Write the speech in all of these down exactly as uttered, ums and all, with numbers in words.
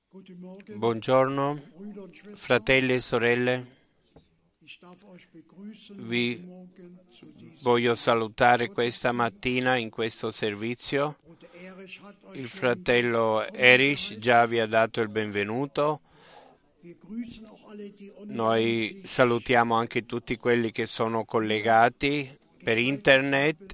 Buongiorno, fratelli e sorelle. Vi voglio salutare questa mattina in questo servizio. Il fratello Erich già vi ha dato il benvenuto. Noi salutiamo anche tutti quelli che sono collegati per internet.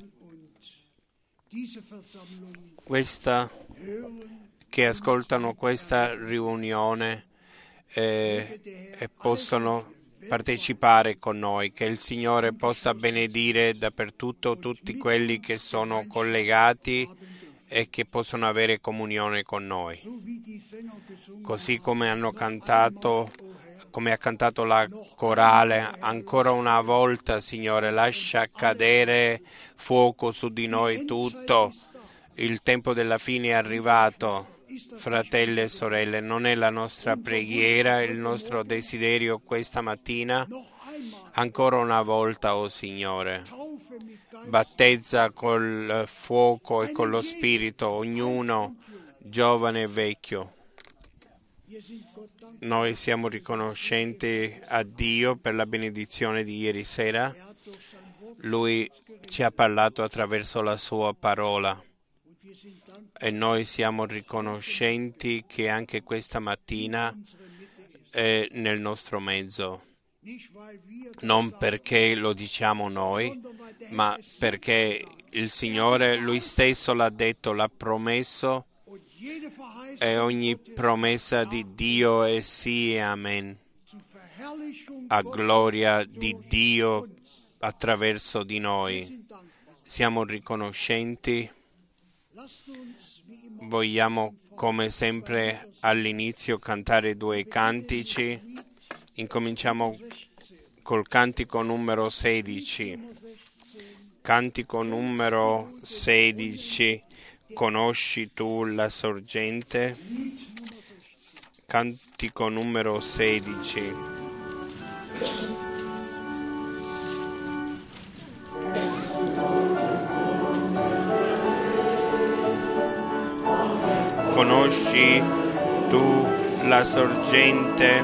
Questa, che ascoltano questa riunione eh, e possono partecipare con noi. Che il Signore possa benedire dappertutto tutti quelli che sono collegati e che possono avere comunione con noi. Così come hanno cantato, come ha cantato la corale, ancora una volta, Signore, lascia cadere fuoco su di noi tutto. Il tempo della fine è arrivato. Fratelli e sorelle, non è la nostra preghiera, il nostro desiderio questa mattina, ancora una volta, o oh Signore, battezza col fuoco e con lo Spirito ognuno, giovane e vecchio. Noi siamo riconoscenti a Dio per la benedizione di ieri sera. Lui ci ha parlato attraverso la sua parola. E noi siamo riconoscenti che anche questa mattina è nel nostro mezzo, non perché lo diciamo noi, ma perché il Signore Lui stesso l'ha detto, l'ha promesso, e ogni promessa di Dio è sì e amen, a gloria di Dio attraverso di noi. Siamo riconoscenti. Vogliamo, come sempre, all'inizio cantare due cantici. Incominciamo col cantico numero sedici. Cantico numero sedici. Conosci tu la sorgente? Cantico numero sedici. Conosci tu la sorgente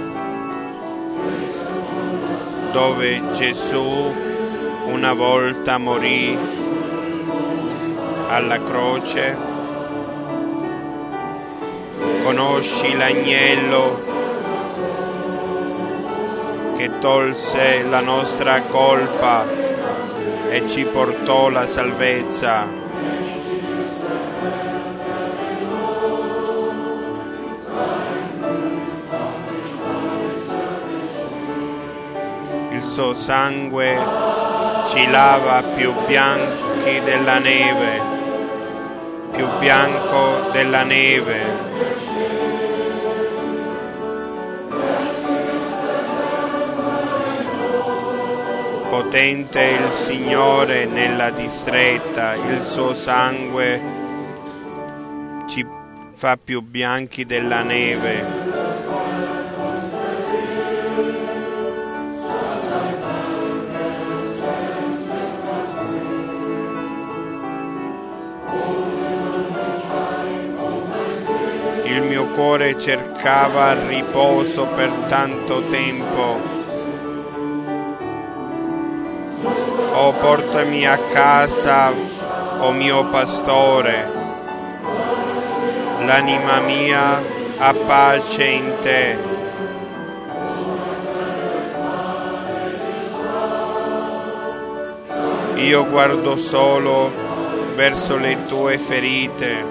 dove Gesù una volta morì alla croce? Conosci l'agnello che tolse la nostra colpa e ci portò la salvezza? Il suo sangue ci lava più bianchi della neve, più bianco della neve. Potente il Signore nella distretta, il suo sangue ci fa più bianchi della neve. Il mio cuore cercava riposo per tanto tempo. Oh, portami a casa, oh mio pastore. L'anima mia ha pace in te. Io guardo solo verso le tue ferite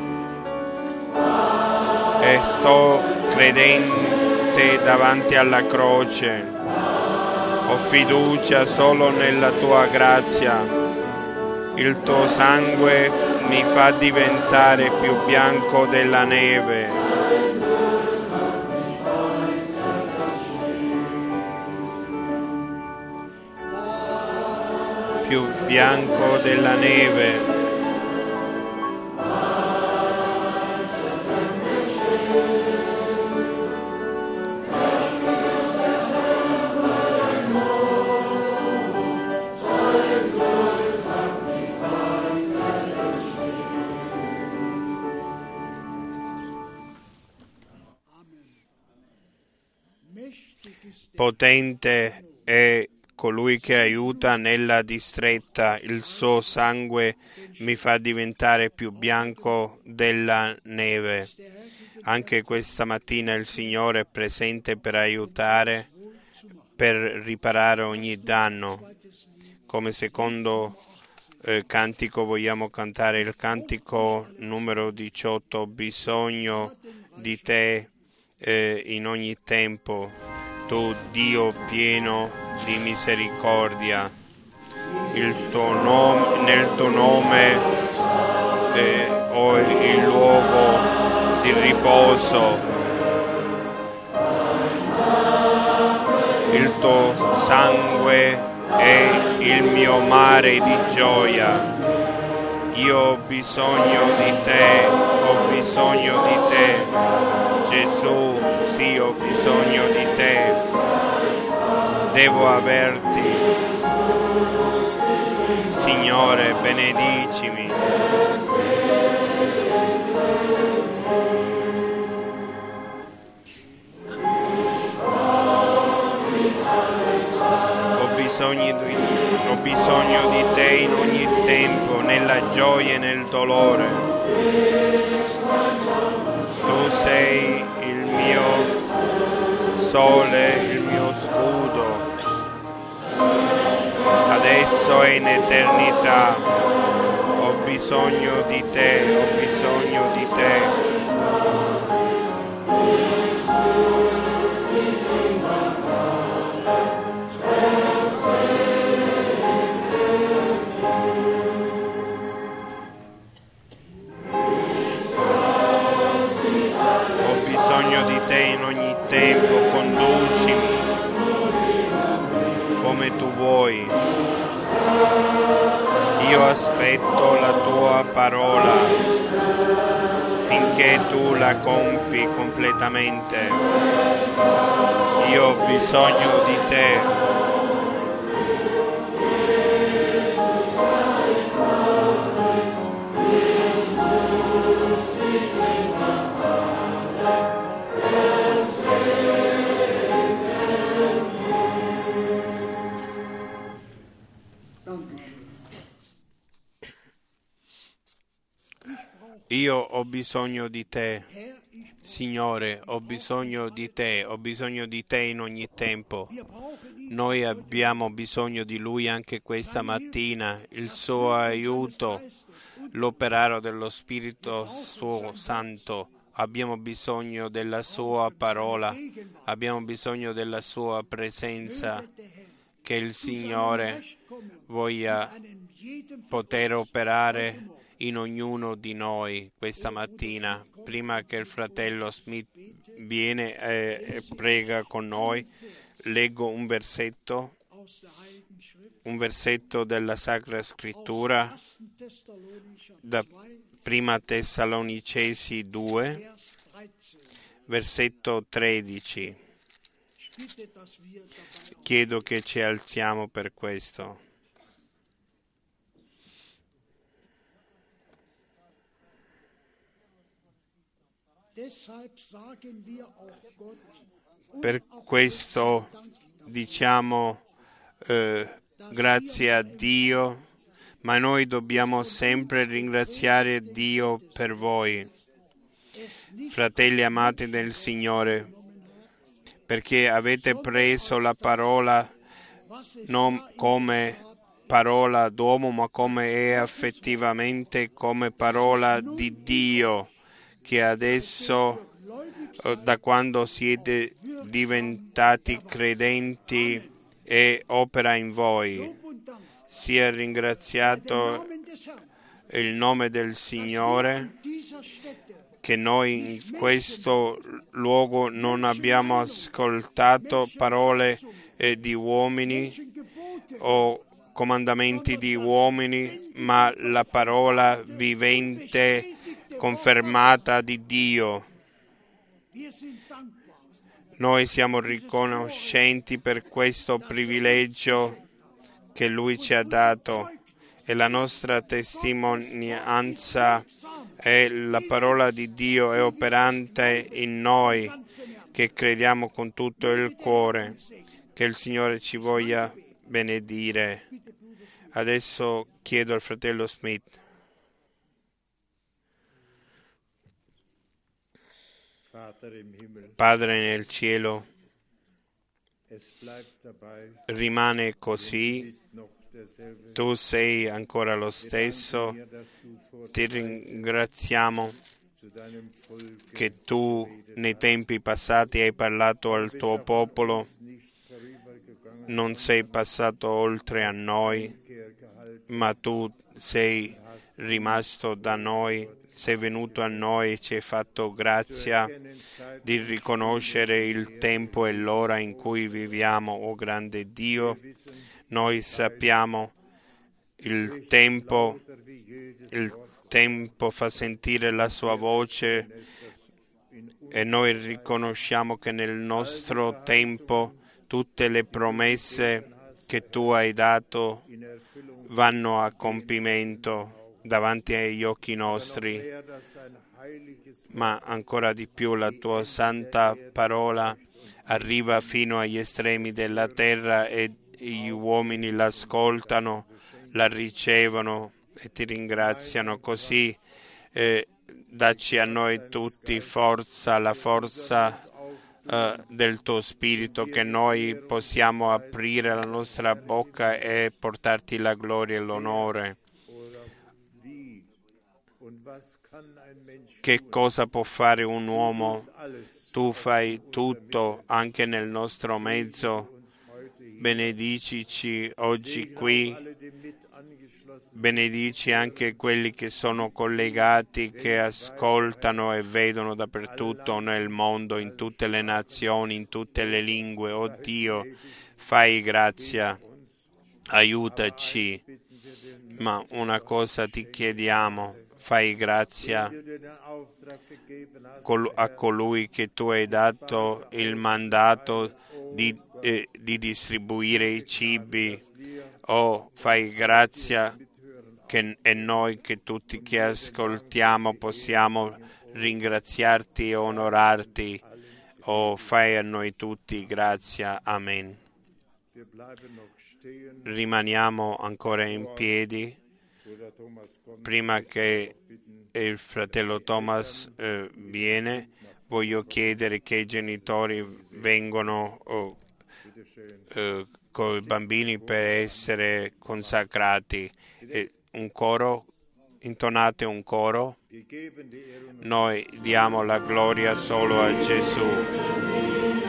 e sto credente davanti alla croce. Ho fiducia solo nella tua grazia. Il tuo sangue mi fa diventare più bianco della neve. Più bianco della neve. Potente è colui che aiuta nella distretta, il suo sangue mi fa diventare più bianco della neve. Anche questa mattina il Signore è presente per aiutare, per riparare ogni danno. Come secondo eh, cantico vogliamo cantare il cantico numero diciotto, ho bisogno di te eh, in ogni tempo, tu Dio pieno di misericordia. Il tuo nome, nel tuo nome eh, ho il luogo di riposo, il tuo sangue è il mio mare di gioia. Io ho bisogno di te, ho bisogno di te, Gesù, sì, ho bisogno di te, devo averti, Signore, benedicimi. Ho bisogno di te in ogni tempo, nella gioia e nel dolore. Tu sei il mio sole, il mio scudo, adesso e in eternità. Ho bisogno di te, ho bisogno di te. In ogni tempo, conducimi come tu vuoi. Io aspetto la tua parola finché tu la compi completamente. Io ho bisogno di te. Io ho bisogno di te, Signore, ho bisogno di te, ho bisogno di te in ogni tempo. Noi abbiamo bisogno di Lui anche questa mattina, il suo aiuto, l'operare dello Spirito suo Santo. Abbiamo bisogno della sua parola, abbiamo bisogno della sua presenza, che il Signore voglia poter operare in ognuno di noi questa mattina. Prima che il fratello Smith viene e prega con noi, leggo un versetto, un versetto della Sacra Scrittura da Prima Tessalonicesi due, versetto tredici. Chiedo che ci alziamo per questo. Per questo diciamo eh, grazie a Dio, ma noi dobbiamo sempre ringraziare Dio per voi, fratelli amati del Signore, perché avete preso la parola non come parola d'uomo, ma come è effettivamente come parola di Dio, che adesso, da quando siete diventati credenti, e opera in voi. Sia ringraziato il nome del Signore, che noi in questo luogo non abbiamo ascoltato parole eh, di uomini o comandamenti di uomini, ma la parola vivente confermata di Dio. Noi siamo riconoscenti per questo privilegio che Lui ci ha dato, e la nostra testimonianza è la parola di Dio è operante in noi che crediamo con tutto il cuore. Che il Signore ci voglia benedire. Adesso chiedo al fratello Smith. Padre nel cielo, rimane così, tu sei ancora lo stesso, ti ringraziamo che tu nei tempi passati hai parlato al tuo popolo, non sei passato oltre a noi, ma tu sei rimasto da noi, sei venuto a noi e ci hai fatto grazia di riconoscere il tempo e l'ora in cui viviamo, o grande Dio. Noi sappiamo il tempo, il tempo fa sentire la sua voce e noi riconosciamo che nel nostro tempo tutte le promesse che tu hai dato vanno a compimento davanti agli occhi nostri, ma ancora di più la tua santa parola arriva fino agli estremi della terra e gli uomini l'ascoltano, la ricevono e ti ringraziano. Così eh, dacci a noi tutti forza, la forza Uh, del tuo spirito, che noi possiamo aprire la nostra bocca e portarti la gloria e l'onore. Che cosa può fare un uomo? Tu fai tutto anche nel nostro mezzo. Benedicici oggi qui. Benedici anche quelli che sono collegati, che ascoltano e vedono dappertutto nel mondo, in tutte le nazioni, in tutte le lingue. Oh Dio, fai grazia, aiutaci. Ma una cosa ti chiediamo, fai grazia a colui che tu hai dato il mandato di, eh, di distribuire i cibi. Oh, fai grazia che e noi che tutti che ascoltiamo possiamo ringraziarti e onorarti. Oh, fai a noi tutti grazia. Amen. Rimaniamo ancora in piedi prima che il fratello Thomas eh, viene. Voglio chiedere che i genitori vengano oh, eh, con i bambini per essere consacrati. Eh, un coro, intonate un coro. Noi diamo la gloria solo a Gesù.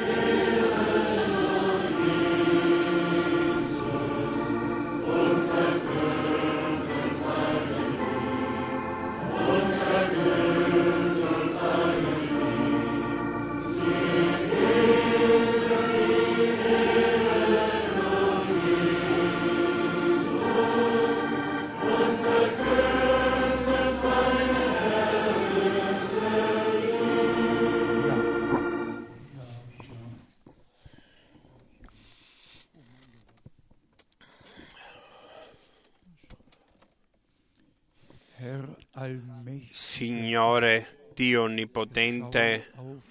Signore Dio Onnipotente,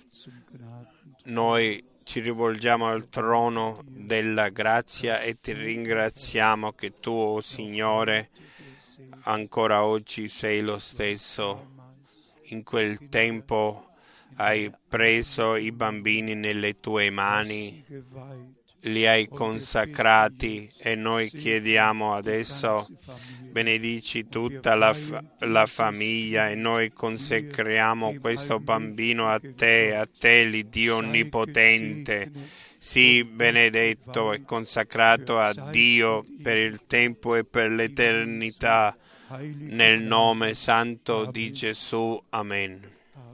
noi ci rivolgiamo al trono della grazia e ti ringraziamo che tu, oh Signore, ancora oggi sei lo stesso. In quel tempo hai preso i bambini nelle tue mani, li hai consacrati e noi chiediamo adesso, benedici tutta la, fa- la famiglia e noi consacriamo questo bambino a te, a te, l'Iddio Onnipotente. Sii benedetto e consacrato a Dio per il tempo e per l'eternità, nel nome santo di Gesù. Amen.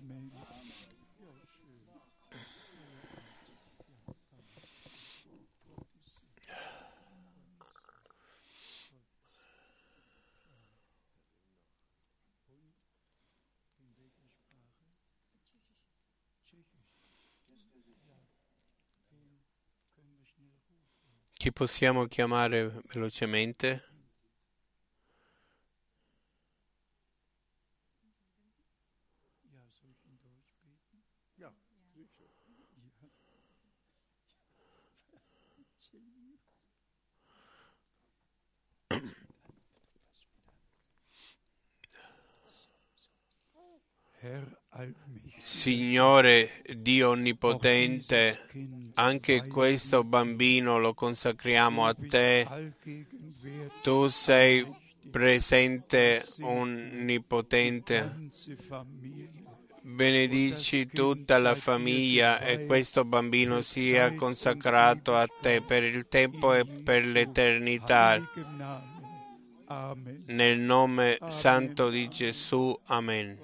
Chi possiamo chiamare velocemente? Signore Dio Onnipotente, anche questo bambino lo consacriamo a Te. Tu sei presente, onnipotente. Benedici tutta la famiglia e questo bambino sia consacrato a Te per il tempo e per l'eternità. Nel nome santo di Gesù. Amen.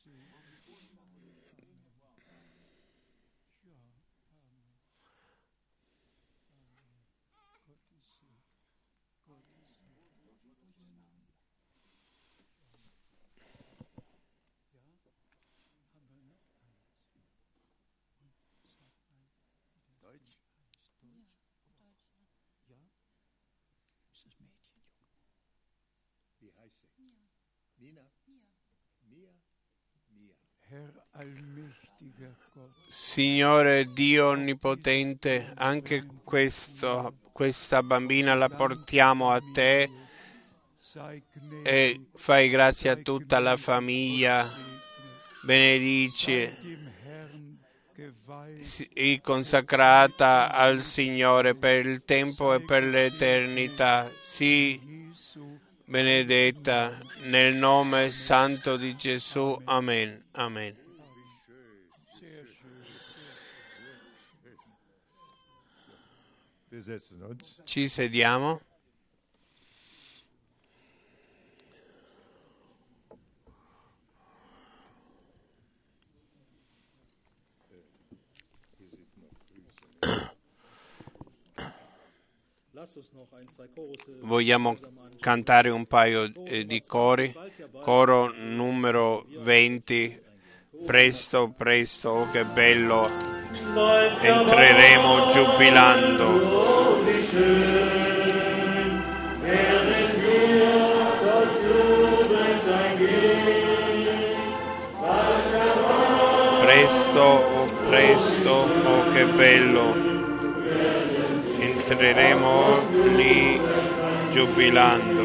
Signore Dio Onnipotente, anche questo, questa bambina la portiamo a Te e fai grazia a tutta la famiglia. Benedici e consacrata al Signore per il tempo e per l'eternità. Sii benedetta nel nome santo di Gesù. Amen. Amen. Ci sediamo. Vogliamo cantare un paio di cori. Coro numero venti. Presto, presto, oh che bello, entreremo giubilando. Presto, oh presto, oh che bello, entreremo lì giubilando.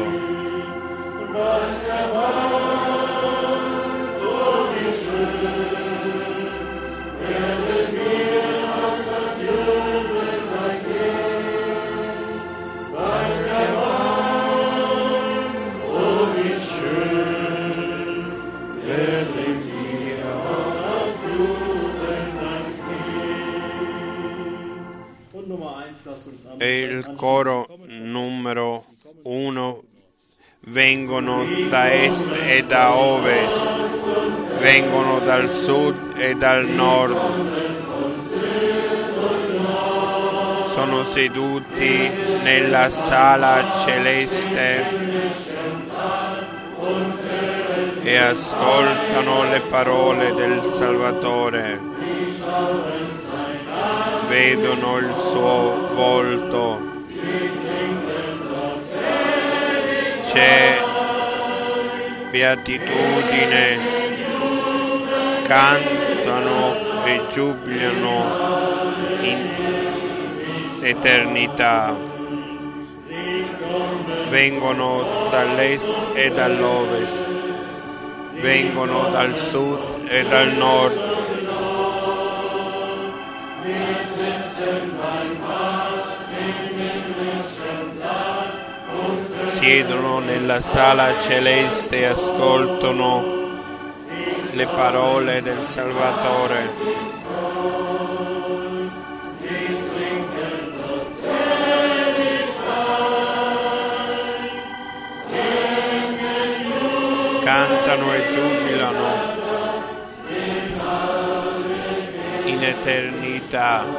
E il coro numero uno. Vengono da est e da ovest, vengono dal sud e dal nord, sono seduti nella sala celeste e ascoltano le parole del Salvatore, vedono il suo volto. C'è beatitudine, cantano e giubilano in eternità. Vengono dall'est e dall'ovest, vengono dal sud e dal nord. Siedono nella sala celeste e ascoltano le parole del Salvatore. Cantano e giubilano in eternità.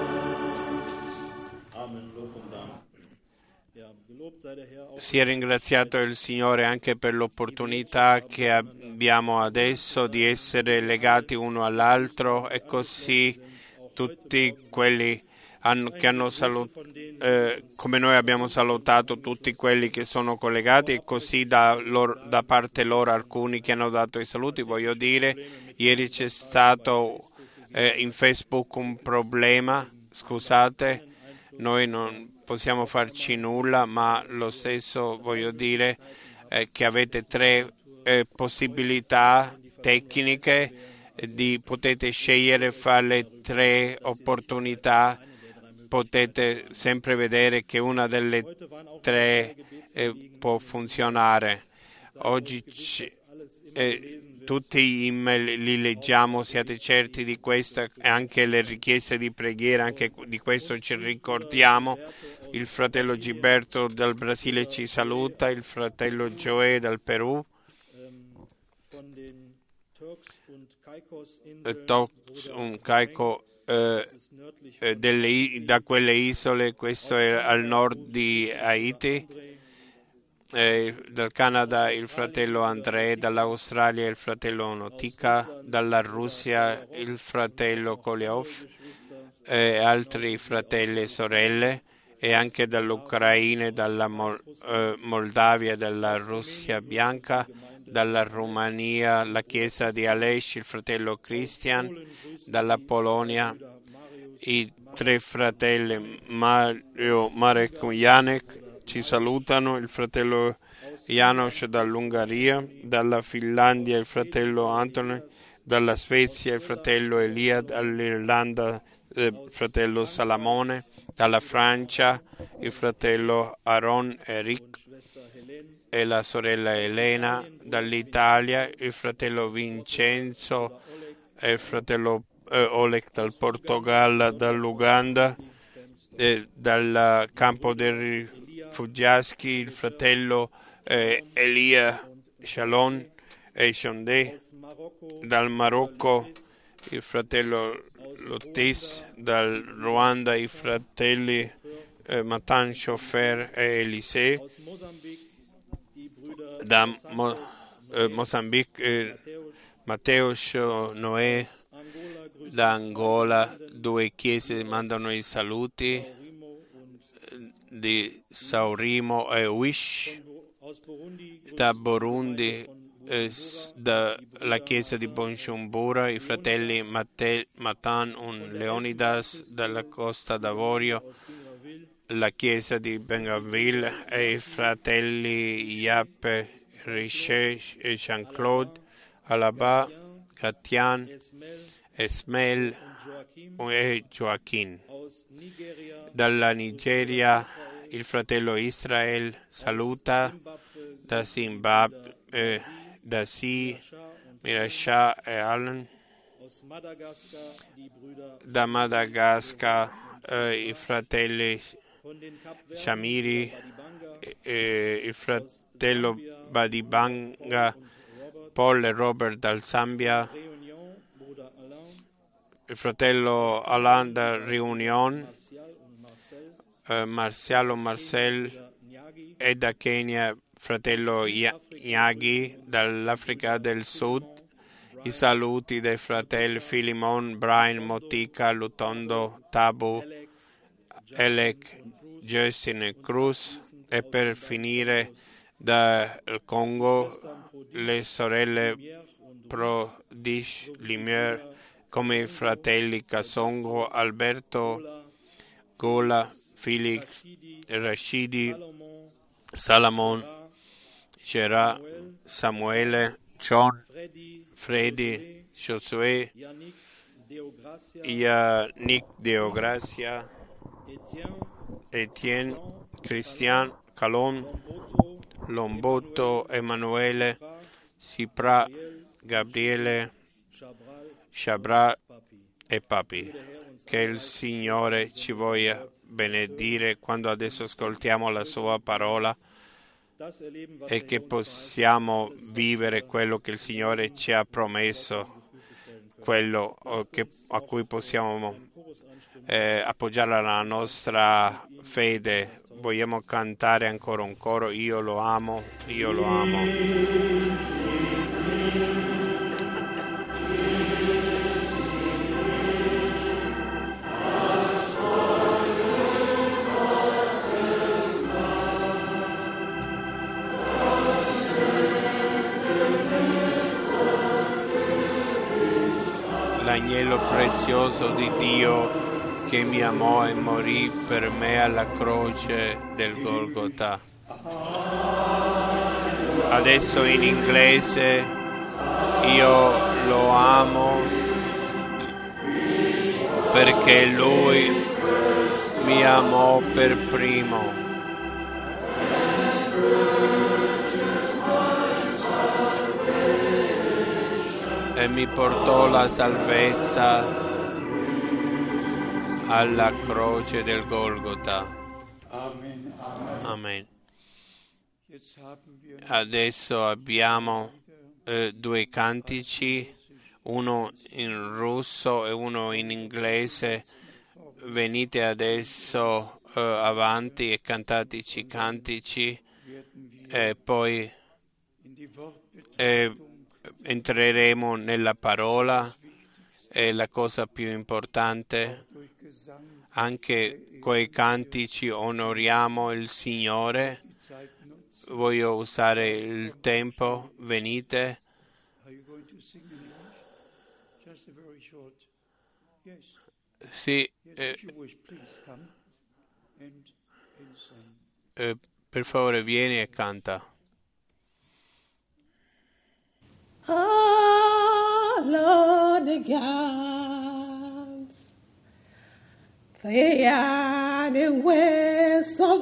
Sia ringraziato il Signore anche per l'opportunità che abbiamo adesso di essere legati uno all'altro e così tutti quelli hanno, che hanno salutato, eh, come noi abbiamo salutato tutti quelli che sono collegati e così da, loro, da parte loro alcuni che hanno dato i saluti. Voglio dire, ieri c'è stato eh, in Facebook un problema, scusate, noi non possiamo farci nulla, ma lo stesso voglio dire eh, che avete tre eh, possibilità tecniche, eh, di, potete scegliere fra le tre opportunità, potete sempre vedere che una delle tre eh, può funzionare. Oggi c- eh, tutti gli email li leggiamo, siate certi di questo, e anche le richieste di preghiera, anche di questo ci ricordiamo. Il fratello Gilberto dal Brasile ci saluta, il fratello Joe dal Perù, un caico eh, eh, delle, da quelle isole, questo è al nord di Haiti. Eh, dal Canada il fratello André, dall'Australia il fratello Notika, dalla Russia il fratello Koleov, e altri fratelli e sorelle, e anche dall'Ucraina, dalla Mol- eh, Moldavia, dalla Russia bianca, dalla Romania la chiesa di Aleš, il fratello Christian, dalla Polonia i tre fratelli Mario, Marek e Janek ci salutano, il fratello Janos dall'Ungheria, dalla Finlandia il fratello Anthony, dalla Svezia il fratello Elia, dall'Irlanda il fratello Salamone, dalla Francia il fratello Aaron Eric e la sorella Elena, dall'Italia il fratello Vincenzo e il fratello eh, Oleg dal Portogallo, dall'Uganda, eh, dal campo dei rifugiati il fratello eh, Elia Shalom e Shondé, dal Marocco il fratello Lotis, dal Ruanda i fratelli eh, Matan Shofer e Elisee, da Mo, eh, Mozambique eh, Matteus Noè, da Angola due chiese mandano i saluti, di Saurimo e Wish, da Burundi eh, dalla chiesa di Bujumbura i fratelli Mate, Matan un Leonidas, dalla Costa d'Avorio la chiesa di Bengaville e i fratelli Yappe, Richet e Jean-Claude, Alaba, Gatian, Esmel e Joaquin. Dalla Nigeria il fratello Israel saluta, da Zimbabwe, eh, da Si, Mirasha e Alan, da Madagascar eh, i fratelli Shamiri, eh, il fratello Badibanga, Paul e Robert dal Zambia, il fratello Alain da Réunion, eh, Marcialo Marcel e da Kenya fratello Nyagi, dall'Africa del Sud i saluti dei fratelli Filimon, Brian, Motica, Lutondo, Tabu, Elec, Justin e Cruz, e per finire dal Congo le sorelle Prodish, Limier, come i fratelli Kasongo, Alberto, Gola, Felix, Rashidi, Salamon, Gerard, Samuele, John, Freddy, Josué, Yannick Deogracia, Etienne, Christian, Calon, Lombotto, Emanuele, Sipra, Gabriele, Shabra e Papi. Che il Signore ci voglia benedire quando adesso ascoltiamo la sua parola e che possiamo vivere quello che il Signore ci ha promesso, quello che, a cui possiamo eh, appoggiare la nostra fede. Vogliamo cantare ancora un coro, io lo amo, io lo amo. L'agnello prezioso glorioso di Dio che mi amò e morì per me alla croce del Golgotha. Adesso in inglese: io lo amo perché Lui mi amò per primo. E mi portò la salvezza alla croce del Golgotha. Amen. Adesso abbiamo eh, due cantici, uno in russo e uno in inglese. Venite adesso eh, avanti e cantateci cantici e poi eh, entreremo nella parola. È la cosa più importante. Anche coi cantici onoriamo il Signore. Voglio usare il tempo. Venite. Sì, eh, eh, per favore vieni e canta. Oh Lord the gods, they are the works of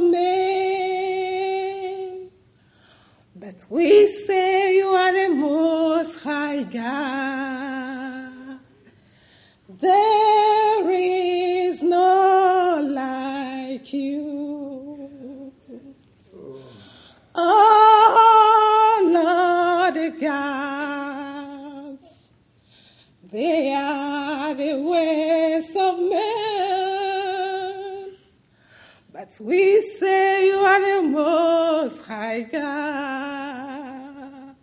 men, but we say you are the most high God. There is no like you. Oh Lord the gods, they are the ways of men, but we say you are the most high God.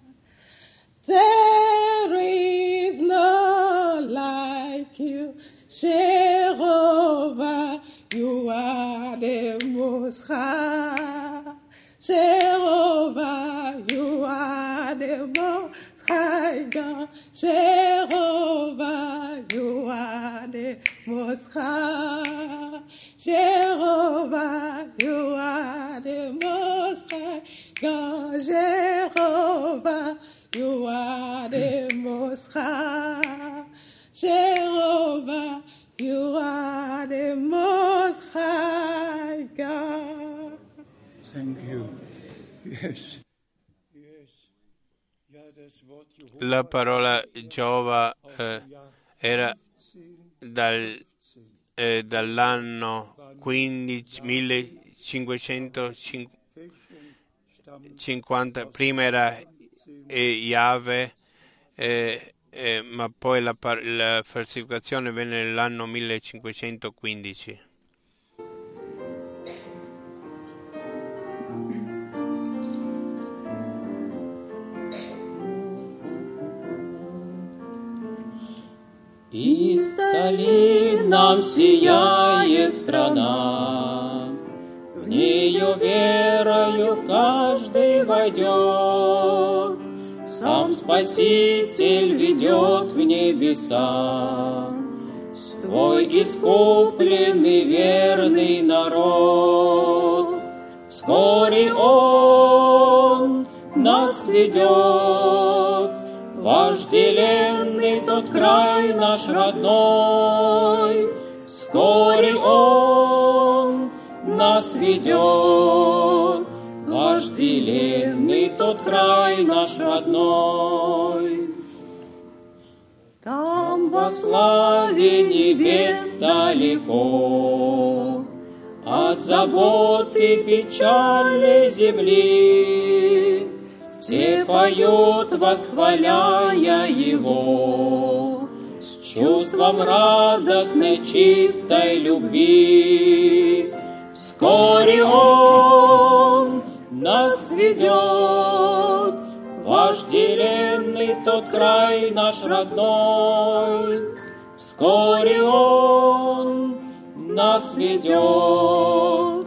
There is no like you, Jehovah, you are the most high. Jehovah, you are the most high God. Jehovah, you are the most high. Jehovah, you are the most high God. Jehovah, you are the most high. Jehovah, you are the most high God. Thank you. Yes. La parola Giova eh, era dal, eh, dall'anno quindici, millecinquecentocinquanta, prima era eh, Yahweh, eh, eh, ma poi la, par- la falsificazione venne nell'anno millecinquecentoquindici. Издали нам сияет страна, в нее верою каждый войдет. Сам Спаситель ведет в небеса свой искупленный верный народ. Вскоре Он нас ведет, вожделенный тот край наш родной. Вскоре Он нас ведет, вожделенный тот край наш родной. Там во славе небес далеко от забот и печали земли все поют, восхваляя Его с чувством радостной чистой любви. Вскоре Он нас ведет, вожделенный тот край наш родной. Вскоре Он нас ведет,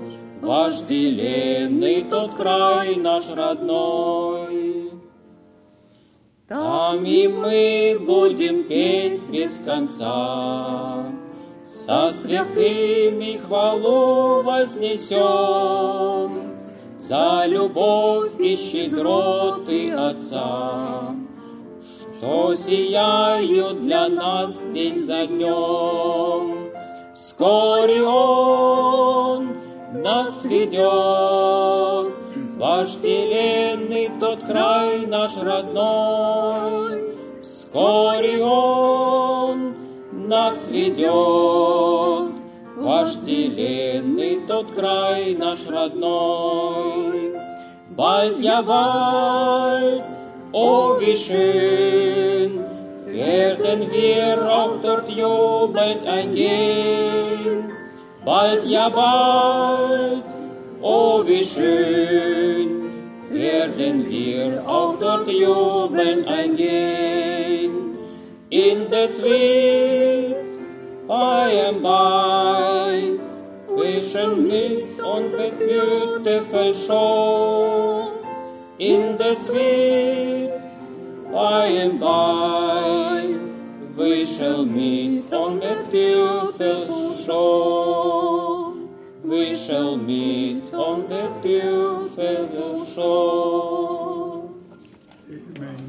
вожделенный тот край наш родной. Там Там и мы будем петь без конца, со святыми хвалу вознесем за любовь и щедроты Отца, что сияют для нас день за днем. Вскоре Он нас ведет, вожделенный тот край наш родной. Вскоре Он нас ведет, вожделенный тот край наш родной. Bald, ja bald, o wie schön, werden wir auch dort jubelnd eingehen. Bald, ja bald, o wie schön, werden wir auch dort jubelnd eingehen. In the sweet by and by, we shall meet on the beautiful shore. In the sweet by and by, we shall meet on the beautiful shore. We shall meet on the beautiful shore. Amen.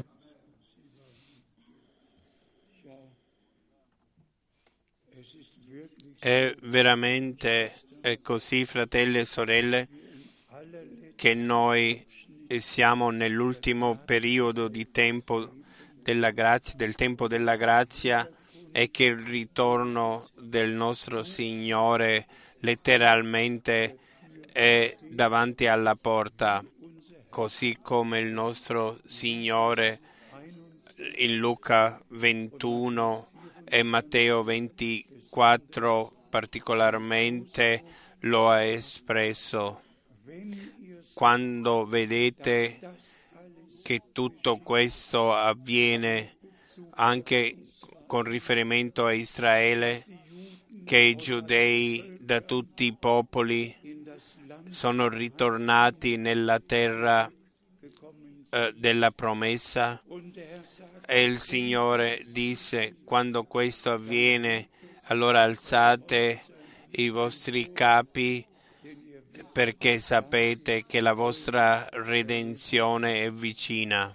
È veramente è così, fratelli e sorelle, che noi siamo nell'ultimo periodo di tempo della grazia, del tempo della grazia, e che il ritorno del nostro Signore letteralmente è davanti alla porta, così come il nostro Signore in Luca ventuno e Matteo ventiquattro particolarmente lo ha espresso. Quando vedete che tutto questo avviene anche con riferimento a Israele, che i giudei da tutti i popoli sono ritornati nella terra eh, della promessa, e il Signore disse: quando questo avviene, allora alzate i vostri capi, perché sapete che la vostra redenzione è vicina,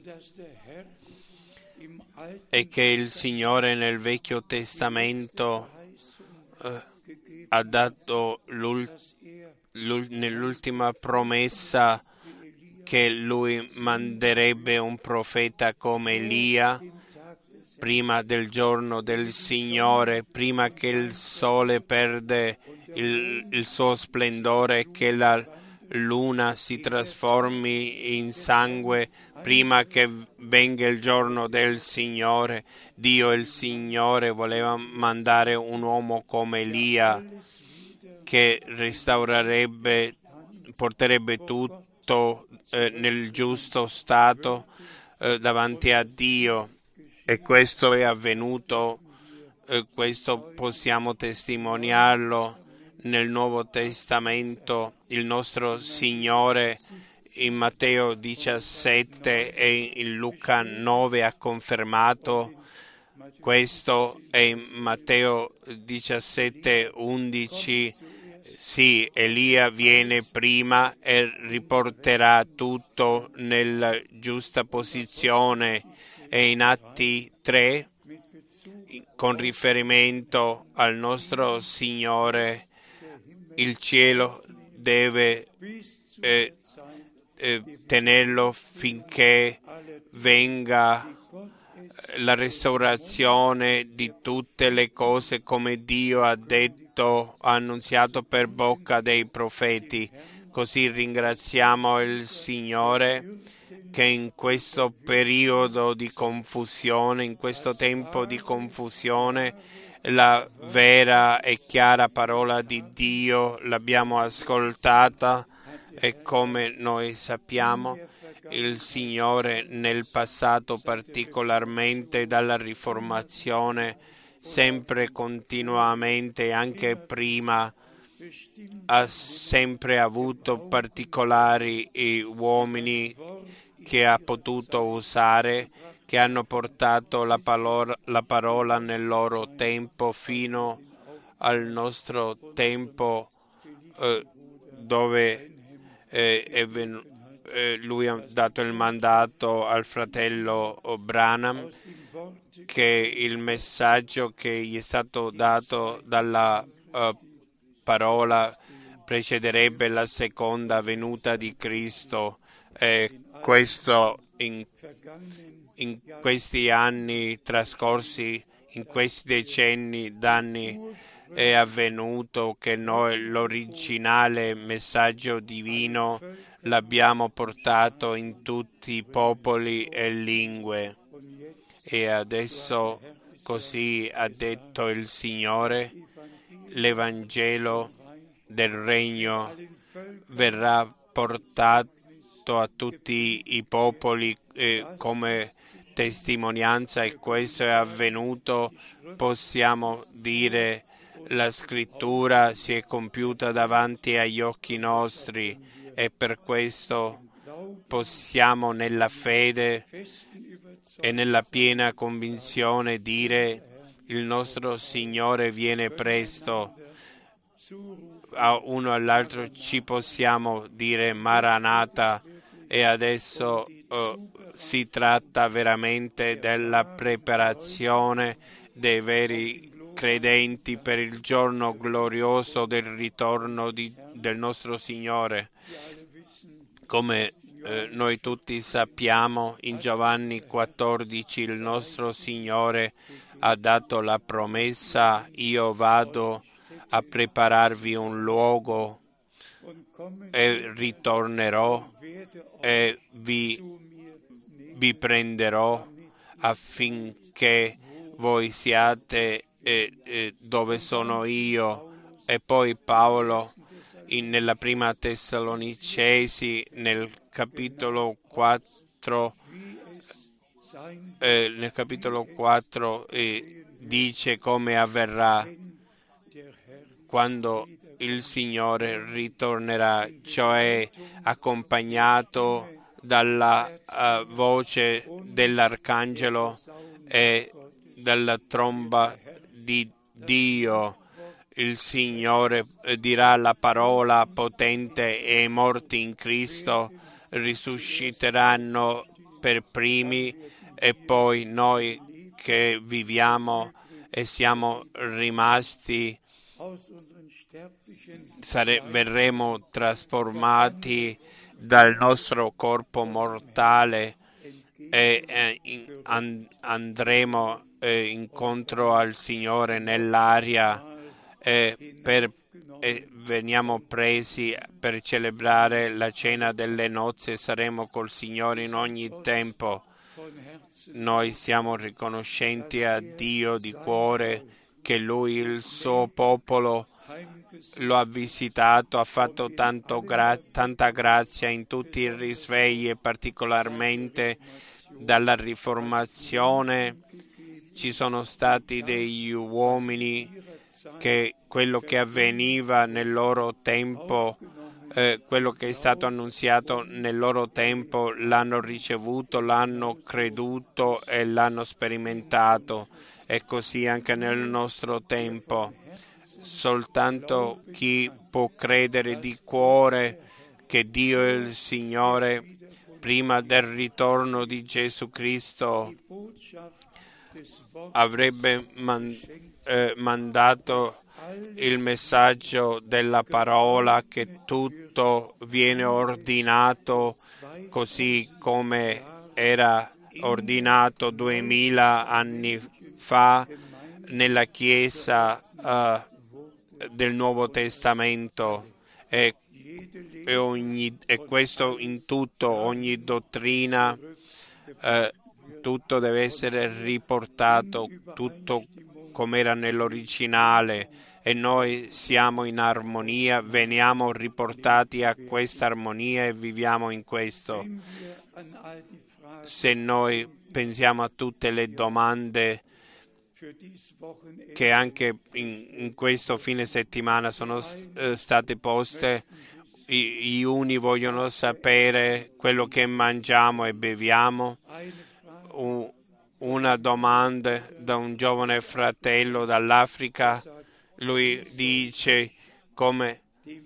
e che il Signore nel Vecchio Testamento eh, ha dato l'ult- l'ult- nell'ultima promessa che Lui manderebbe un profeta come Elia prima del giorno del Signore, prima che il sole perde il, il suo splendore e che la luna si trasformi in sangue, prima che venga il giorno del Signore. Dio, il Signore, voleva mandare un uomo come Elia che restaurerebbe, porterebbe tutto eh, nel giusto stato eh, davanti a Dio. E questo è avvenuto, eh, questo possiamo testimoniarlo nel Nuovo Testamento. Il nostro Signore in Matteo diciassette e in Luca nove ha confermato questo, e in Matteo diciassette undici sì, Elia viene prima e riporterà tutto nella giusta posizione. E in Atti tre, con riferimento al nostro Signore, il cielo deve eh, eh, tenerlo finché venga la restaurazione di tutte le cose, come Dio ha detto, ha annunziato per bocca dei profeti. Così ringraziamo il Signore che in questo periodo di confusione, in questo tempo di confusione, la vera e chiara parola di Dio l'abbiamo ascoltata, e come noi sappiamo, il Signore nel passato, particolarmente dalla Riformazione, sempre continuamente, anche prima, ha sempre avuto particolari uomini che ha potuto usare, che hanno portato la parola, la parola nel loro tempo fino al nostro tempo, eh, dove eh, è venuto. Lui ha dato il mandato al fratello Branham che il messaggio che gli è stato dato dalla uh, parola precederebbe la seconda venuta di Cristo. E questo in, in questi anni trascorsi, in questi decenni d'anni, è avvenuto che noi l'originale messaggio divino l'abbiamo portato in tutti i popoli e lingue. E adesso, così ha detto il Signore, l'Evangelo del Regno verrà portato a tutti i popoli eh, come testimonianza, e questo è avvenuto. Possiamo dire la Scrittura si è compiuta davanti agli occhi nostri, e per questo possiamo nella fede e nella piena convinzione dire: il nostro Signore viene presto. A uno all'altro ci possiamo dire Maranatha, e adesso uh, si tratta veramente della preparazione dei veri credenti per il giorno glorioso del ritorno di, del nostro Signore. Come eh, noi tutti sappiamo, in Giovanni quattordici il nostro Signore ha dato la promessa: io vado a prepararvi un luogo e ritornerò e vi, vi prenderò affinché voi siate eh, eh, dove sono io. E poi Paolo in, nella prima Tessalonicesi nel capitolo quattro eh, nel capitolo quattro eh, dice come avverrà quando il Signore ritornerà, cioè accompagnato dalla uh, voce dell'arcangelo e dalla tromba di Dio. Il Signore dirà la parola potente e i morti in Cristo risusciteranno per primi, e poi noi che viviamo e siamo rimasti sare- verremo trasformati dal nostro corpo mortale e eh, in, and- andremo eh, incontro al Signore nell'aria, e per e veniamo presi per celebrare la cena delle nozze. Saremo col Signore in ogni tempo. Noi siamo riconoscenti a Dio di cuore che Lui, il suo popolo, lo ha visitato, ha fatto tanto gra- tanta grazia in tutti i risvegli, e particolarmente dalla Riformazione ci sono stati degli uomini che quello che avveniva nel loro tempo, eh, quello che è stato annunziato nel loro tempo, l'hanno ricevuto, l'hanno creduto e l'hanno sperimentato. E così anche nel nostro tempo. Soltanto chi può credere di cuore che Dio è il Signore prima del ritorno di Gesù Cristo avrebbe man- eh, mandato il messaggio della parola, che tutto viene ordinato così come era ordinato duemila anni fa nella Chiesa uh, del Nuovo Testamento, e, e, ogni, e questo in tutto, ogni dottrina, uh, tutto deve essere riportato, tutto come era nell'originale, e noi siamo in armonia, veniamo riportati a questa armonia e viviamo in questo. Se noi pensiamo a tutte le domande che anche in, in questo fine settimana sono uh, state poste, I, gli uni vogliono sapere quello che mangiamo e beviamo. Uh, una domanda da un giovane fratello dall'Africa. Lui dice come,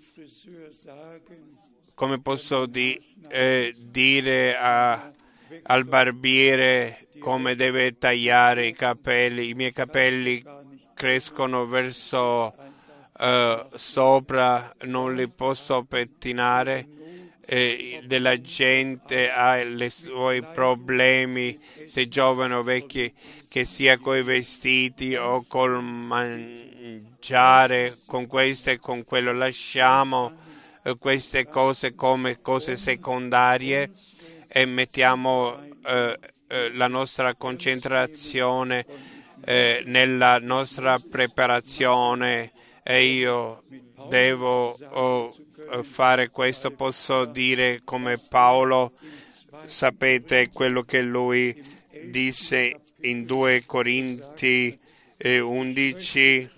come posso di, eh, dire a, al barbiere come deve tagliare i capelli. I miei capelli crescono verso eh, sopra, non li posso pettinare. Eh, della gente ha i suoi problemi, se giovane o vecchi, che sia coi vestiti o col mangiare, con questo e con quello. Lasciamo eh, queste cose come cose secondarie e mettiamo eh, eh, la nostra concentrazione eh, nella nostra preparazione. E io devo oh, fare questo, posso dire come Paolo, sapete quello che lui disse in due Corinzi undici,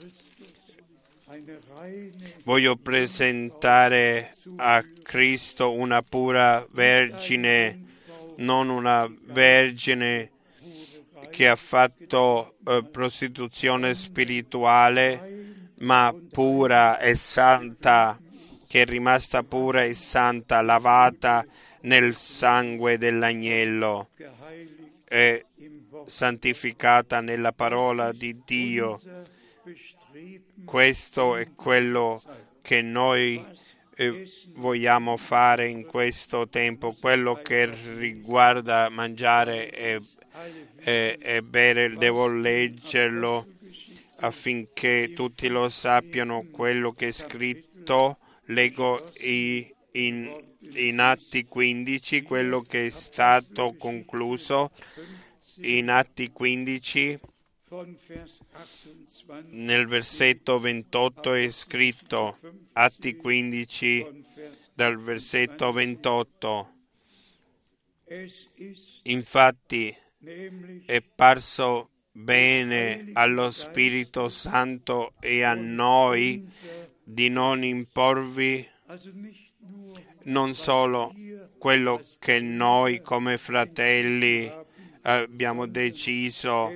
voglio presentare a Cristo una pura vergine, non una vergine che ha fatto eh, prostituzione spirituale, ma pura e santa, che è rimasta pura e santa, lavata nel sangue dell'agnello e santificata nella parola di Dio. Questo è quello che noi eh, vogliamo fare in questo tempo, quello che riguarda mangiare e, e, e bere. Devo leggerlo affinché tutti lo sappiano, quello che è scritto. Leggo i, in, in Atti quindici, quello che è stato concluso in Atti quindici, nel versetto ventotto è scritto, Atti quindici, dal versetto ventotto. Infatti è parso bene allo Spirito Santo e a noi di non imporvi non solo quello che noi come fratelli abbiamo deciso,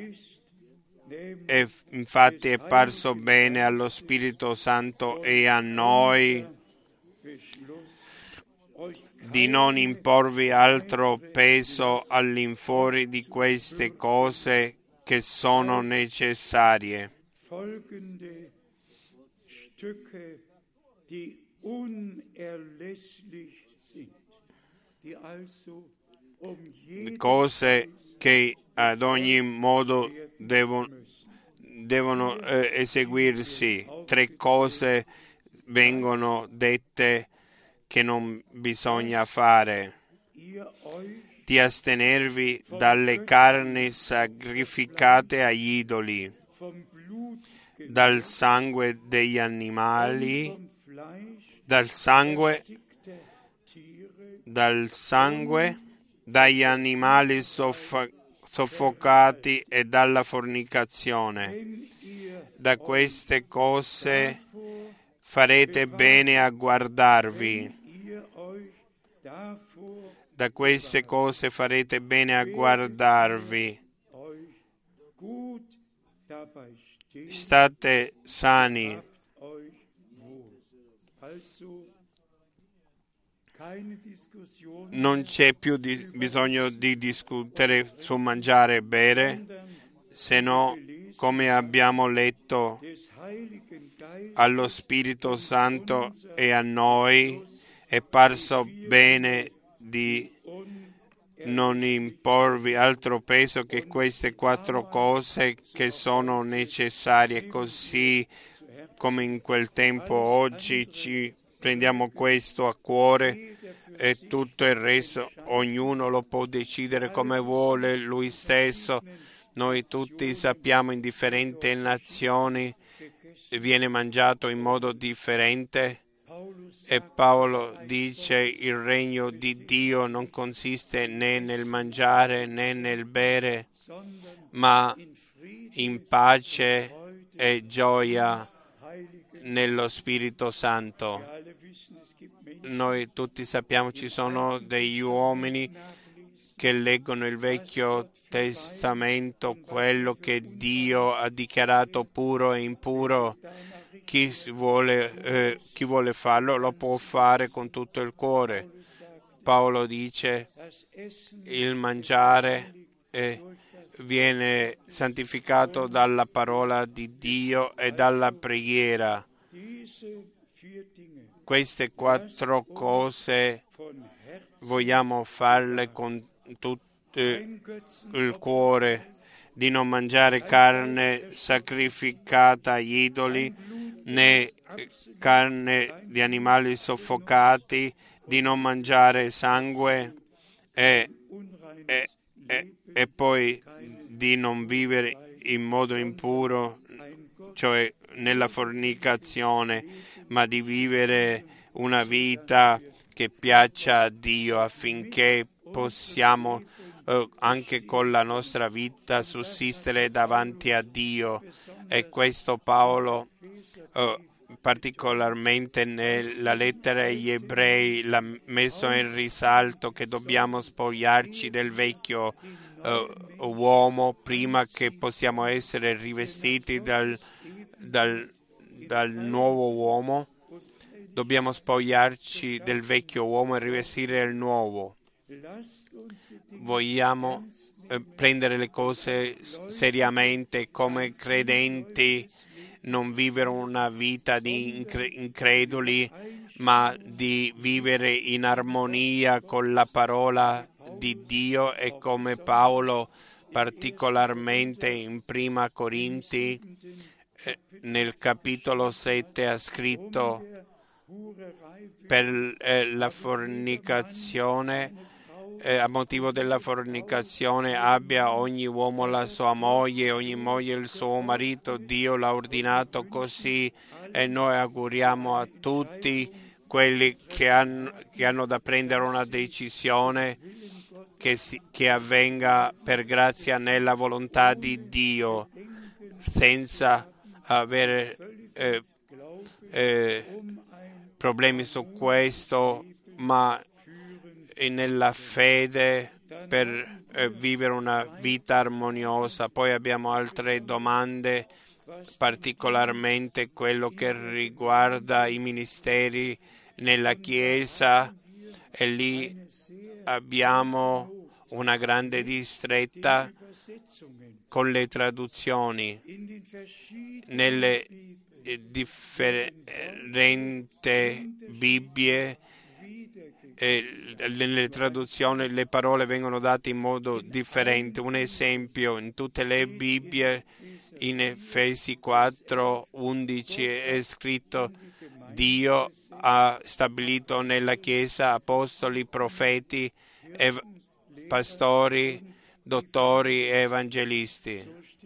e infatti è parso bene allo Spirito Santo e a noi di non imporvi altro peso all'infuori di queste cose che sono necessarie. Cose che ad ogni modo devono, devono eh, eseguirsi. Tre cose vengono dette che non bisogna fare: di astenervi dalle carni sacrificate agli idoli, dal sangue degli animali, dal sangue, dal sangue, dagli animali soffa- soffocati e dalla fornicazione. Da queste cose farete bene a guardarvi. Da queste cose farete bene a guardarvi. State sani. Non c'è più di, bisogno di discutere su mangiare e bere, se no, come abbiamo letto, allo Spirito Santo e a noi è parso bene di non imporvi altro peso che queste quattro cose che sono necessarie, così come in quel tempo. Oggi ci prendiamo questo a cuore e tutto il resto ognuno lo può decidere come vuole lui stesso. Noi tutti sappiamo, in differenti nazioni viene mangiato in modo differente, e Paolo dice il regno di Dio non consiste né nel mangiare né nel bere, ma in pace e gioia nello Spirito Santo. Noi tutti sappiamo ci sono degli uomini che leggono il Vecchio Testamento, quello che Dio ha dichiarato puro e impuro. Chi vuole, eh, chi vuole farlo lo può fare con tutto il cuore. Paolo dice il mangiare eh, viene santificato dalla parola di Dio e dalla preghiera. Queste quattro cose vogliamo farle con tutto il cuore, di non mangiare carne sacrificata agli idoli, né carne di animali soffocati, di non mangiare sangue e, e, e, e poi di non vivere in modo impuro, cioè nella fornicazione, ma di vivere una vita che piaccia a Dio, affinché possiamo eh, anche con la nostra vita sussistere davanti a Dio. E questo Paolo eh, particolarmente nella lettera agli ebrei l'ha messo in risalto, che dobbiamo spogliarci del vecchio eh, uomo prima che possiamo essere rivestiti dal, dal, dal nuovo uomo. Dobbiamo spogliarci del vecchio uomo e rivestire il nuovo. Vogliamo eh, prendere le cose seriamente come credenti, non vivere una vita di incre- increduli, ma di vivere in armonia con la parola di Dio, e come Paolo particolarmente in Prima Corinti eh, nel capitolo sette ha scritto: per eh, la fornicazione, eh, a motivo della fornicazione abbia ogni uomo la sua moglie, ogni moglie il suo marito. Dio l'ha ordinato così, e noi auguriamo a tutti quelli che hanno, che hanno da prendere una decisione che, si, che avvenga per grazia nella volontà di Dio, senza avere eh, eh, problemi su questo, ma nella fede per eh, vivere una vita armoniosa. Poi abbiamo altre domande, particolarmente quello che riguarda i ministeri nella Chiesa, e lì abbiamo una grande distretta con le traduzioni nelle differenti Bibbie. E nelle traduzioni le parole vengono date in modo differente. Un esempio: in tutte le Bibbie, in Efesi quattro undici è scritto: Dio ha stabilito nella Chiesa apostoli, profeti, ev- pastori, dottori e evangelisti.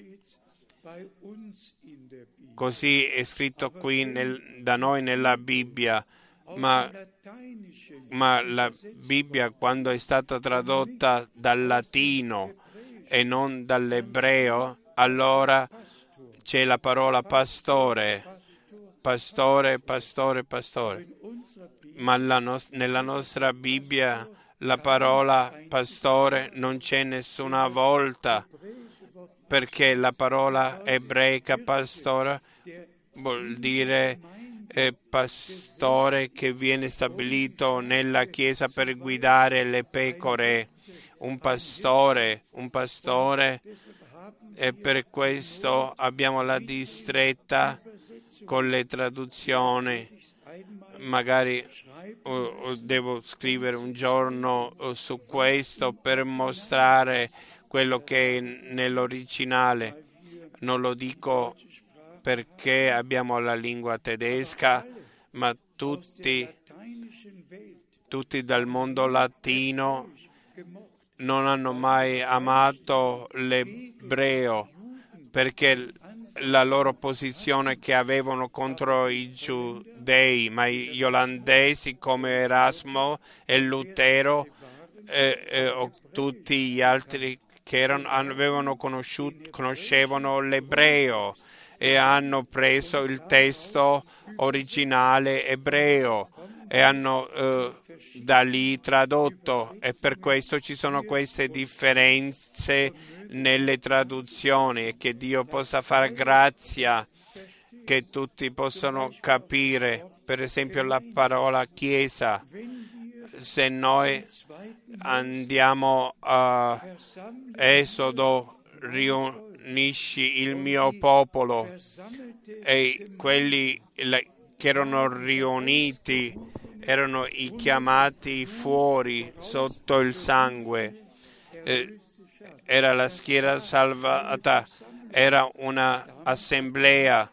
Così è scritto qui nel, da noi nella Bibbia, ma ma la Bibbia, quando è stata tradotta dal latino e non dall'ebreo, allora c'è la parola pastore, pastore, pastore, pastore. Ma la no- nella nostra Bibbia la parola pastore non c'è nessuna volta, perché la parola ebraica pastore vuol dire Eh, pastore che viene stabilito nella Chiesa per guidare le pecore. Un pastore, un pastore, e per questo abbiamo la distretta con le traduzioni. Magari uh, devo scrivere un giorno uh, su questo per mostrare quello che è nell'originale. Non lo dico perché abbiamo la lingua tedesca, ma tutti, tutti dal mondo latino non hanno mai amato l'ebreo, perché la loro posizione che avevano contro i giudei, ma gli olandesi come Erasmo e Lutero e, e o tutti gli altri che erano, avevano conosciuto, conoscevano l'ebreo e hanno preso il testo originale ebreo e hanno eh, da lì tradotto, e per questo ci sono queste differenze nelle traduzioni, e che Dio possa far grazia che tutti possano capire. Per esempio la parola chiesa, se noi andiamo a Esodo, riunisci il mio popolo, e quelli che erano riuniti erano i chiamati fuori sotto il sangue, eh, era la schiera salvata, era una assemblea.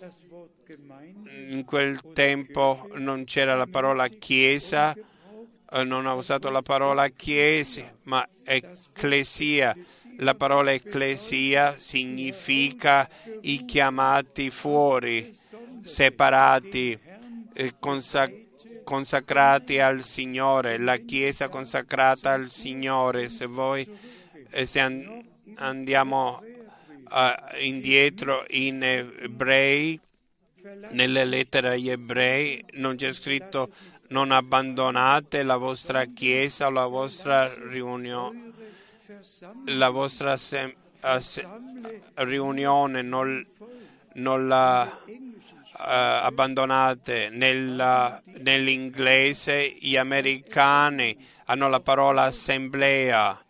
In quel tempo non c'era la parola chiesa, eh, non ha usato la parola chiesa, ma ecclesia. La parola ecclesia significa i chiamati fuori, separati, eh, consac- consacrati al Signore, la Chiesa consacrata al Signore. Se voi eh, se an- andiamo uh, indietro in Ebrei, nelle lettere agli Ebrei non c'è scritto non abbandonate la vostra Chiesa o la vostra riunione, la vostra sem- ass- riunione non, non la uh, abbandonate. Nella, nell'inglese gli americani hanno la parola assemblea,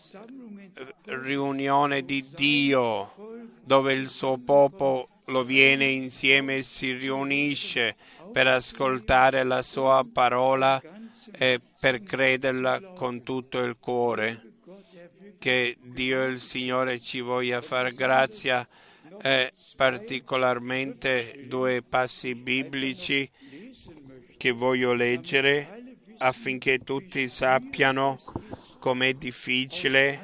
riunione di Dio, dove il suo popolo lo viene insieme e si riunisce per ascoltare la sua parola e per crederla con tutto il cuore. Che Dio il Signore ci voglia far grazia, e particolarmente due passi biblici che voglio leggere affinché tutti sappiano com'è difficile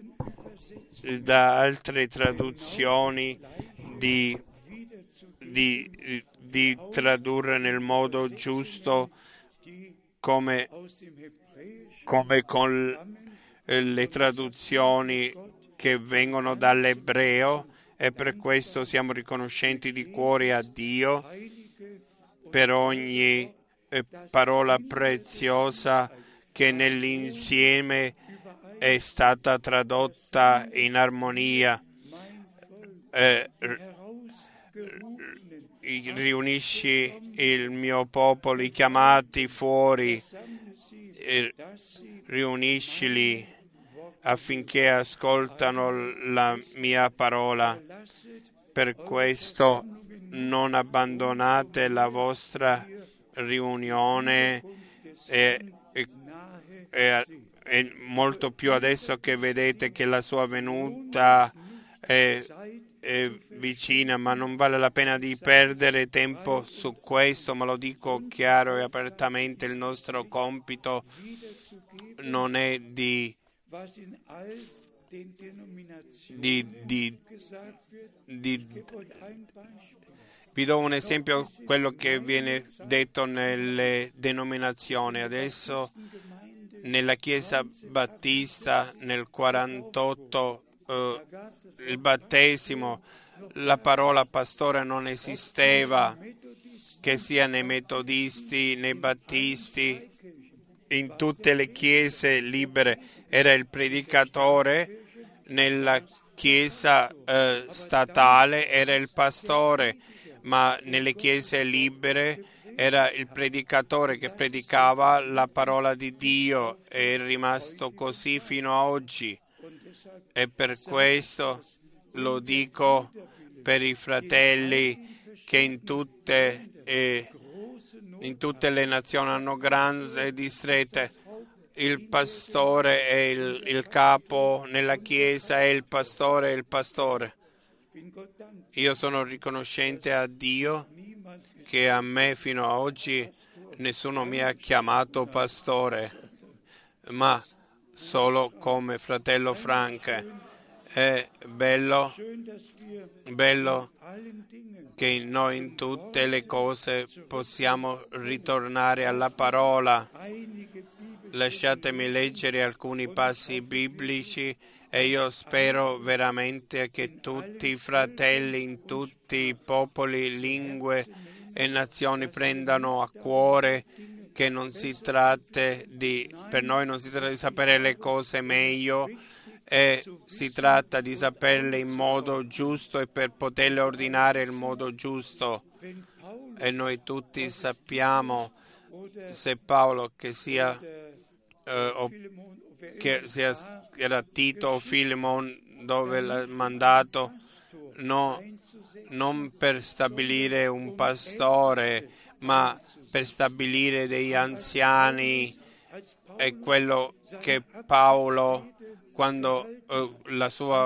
da altre traduzioni di, di, di tradurre nel modo giusto, come, come con le traduzioni che vengono dall'ebreo, e per questo siamo riconoscenti di cuore a Dio per ogni parola preziosa che nell'insieme è stata tradotta in armonia. Eh, riunisci il mio popolo, i chiamati fuori, eh, riuniscili affinché ascoltano la mia parola. Per questo non abbandonate la vostra riunione, e, e, e, e molto più adesso che vedete che la sua venuta è, è vicina, ma non vale la pena di perdere tempo su questo, ma lo dico chiaro e apertamente: il nostro compito non è di Di, di, di, vi do un esempio, quello che viene detto nelle denominazioni. Adesso nella Chiesa Battista nel quarantotto eh, il battesimo, la parola pastore non esisteva, che sia nei metodisti, nei battisti, in tutte le chiese libere era il predicatore. Nella chiesa eh, statale era il pastore, ma nelle chiese libere era il predicatore che predicava la parola di Dio. È rimasto così fino a oggi, e per questo lo dico per i fratelli che in tutte, eh, in tutte le nazioni hanno grandi distretti. Il pastore è il, il capo nella Chiesa, è il pastore, è il pastore. Io sono riconoscente a Dio che a me fino ad oggi nessuno mi ha chiamato pastore, ma solo come fratello Frank. È bello, bello che noi in tutte le cose possiamo ritornare alla parola. Lasciatemi leggere alcuni passi biblici, e io spero veramente che tutti i fratelli in tutti i popoli, lingue e nazioni prendano a cuore che non si tratta di, per noi non si tratta di sapere le cose meglio, e si tratta di saperle in modo giusto e per poterle ordinare in modo giusto. E noi tutti sappiamo, se Paolo che sia, eh, o, che sia era Tito o Filemon, dove l'ha mandato, no, non per stabilire un pastore, ma per stabilire degli anziani. È quello che Paolo, quando eh, la sua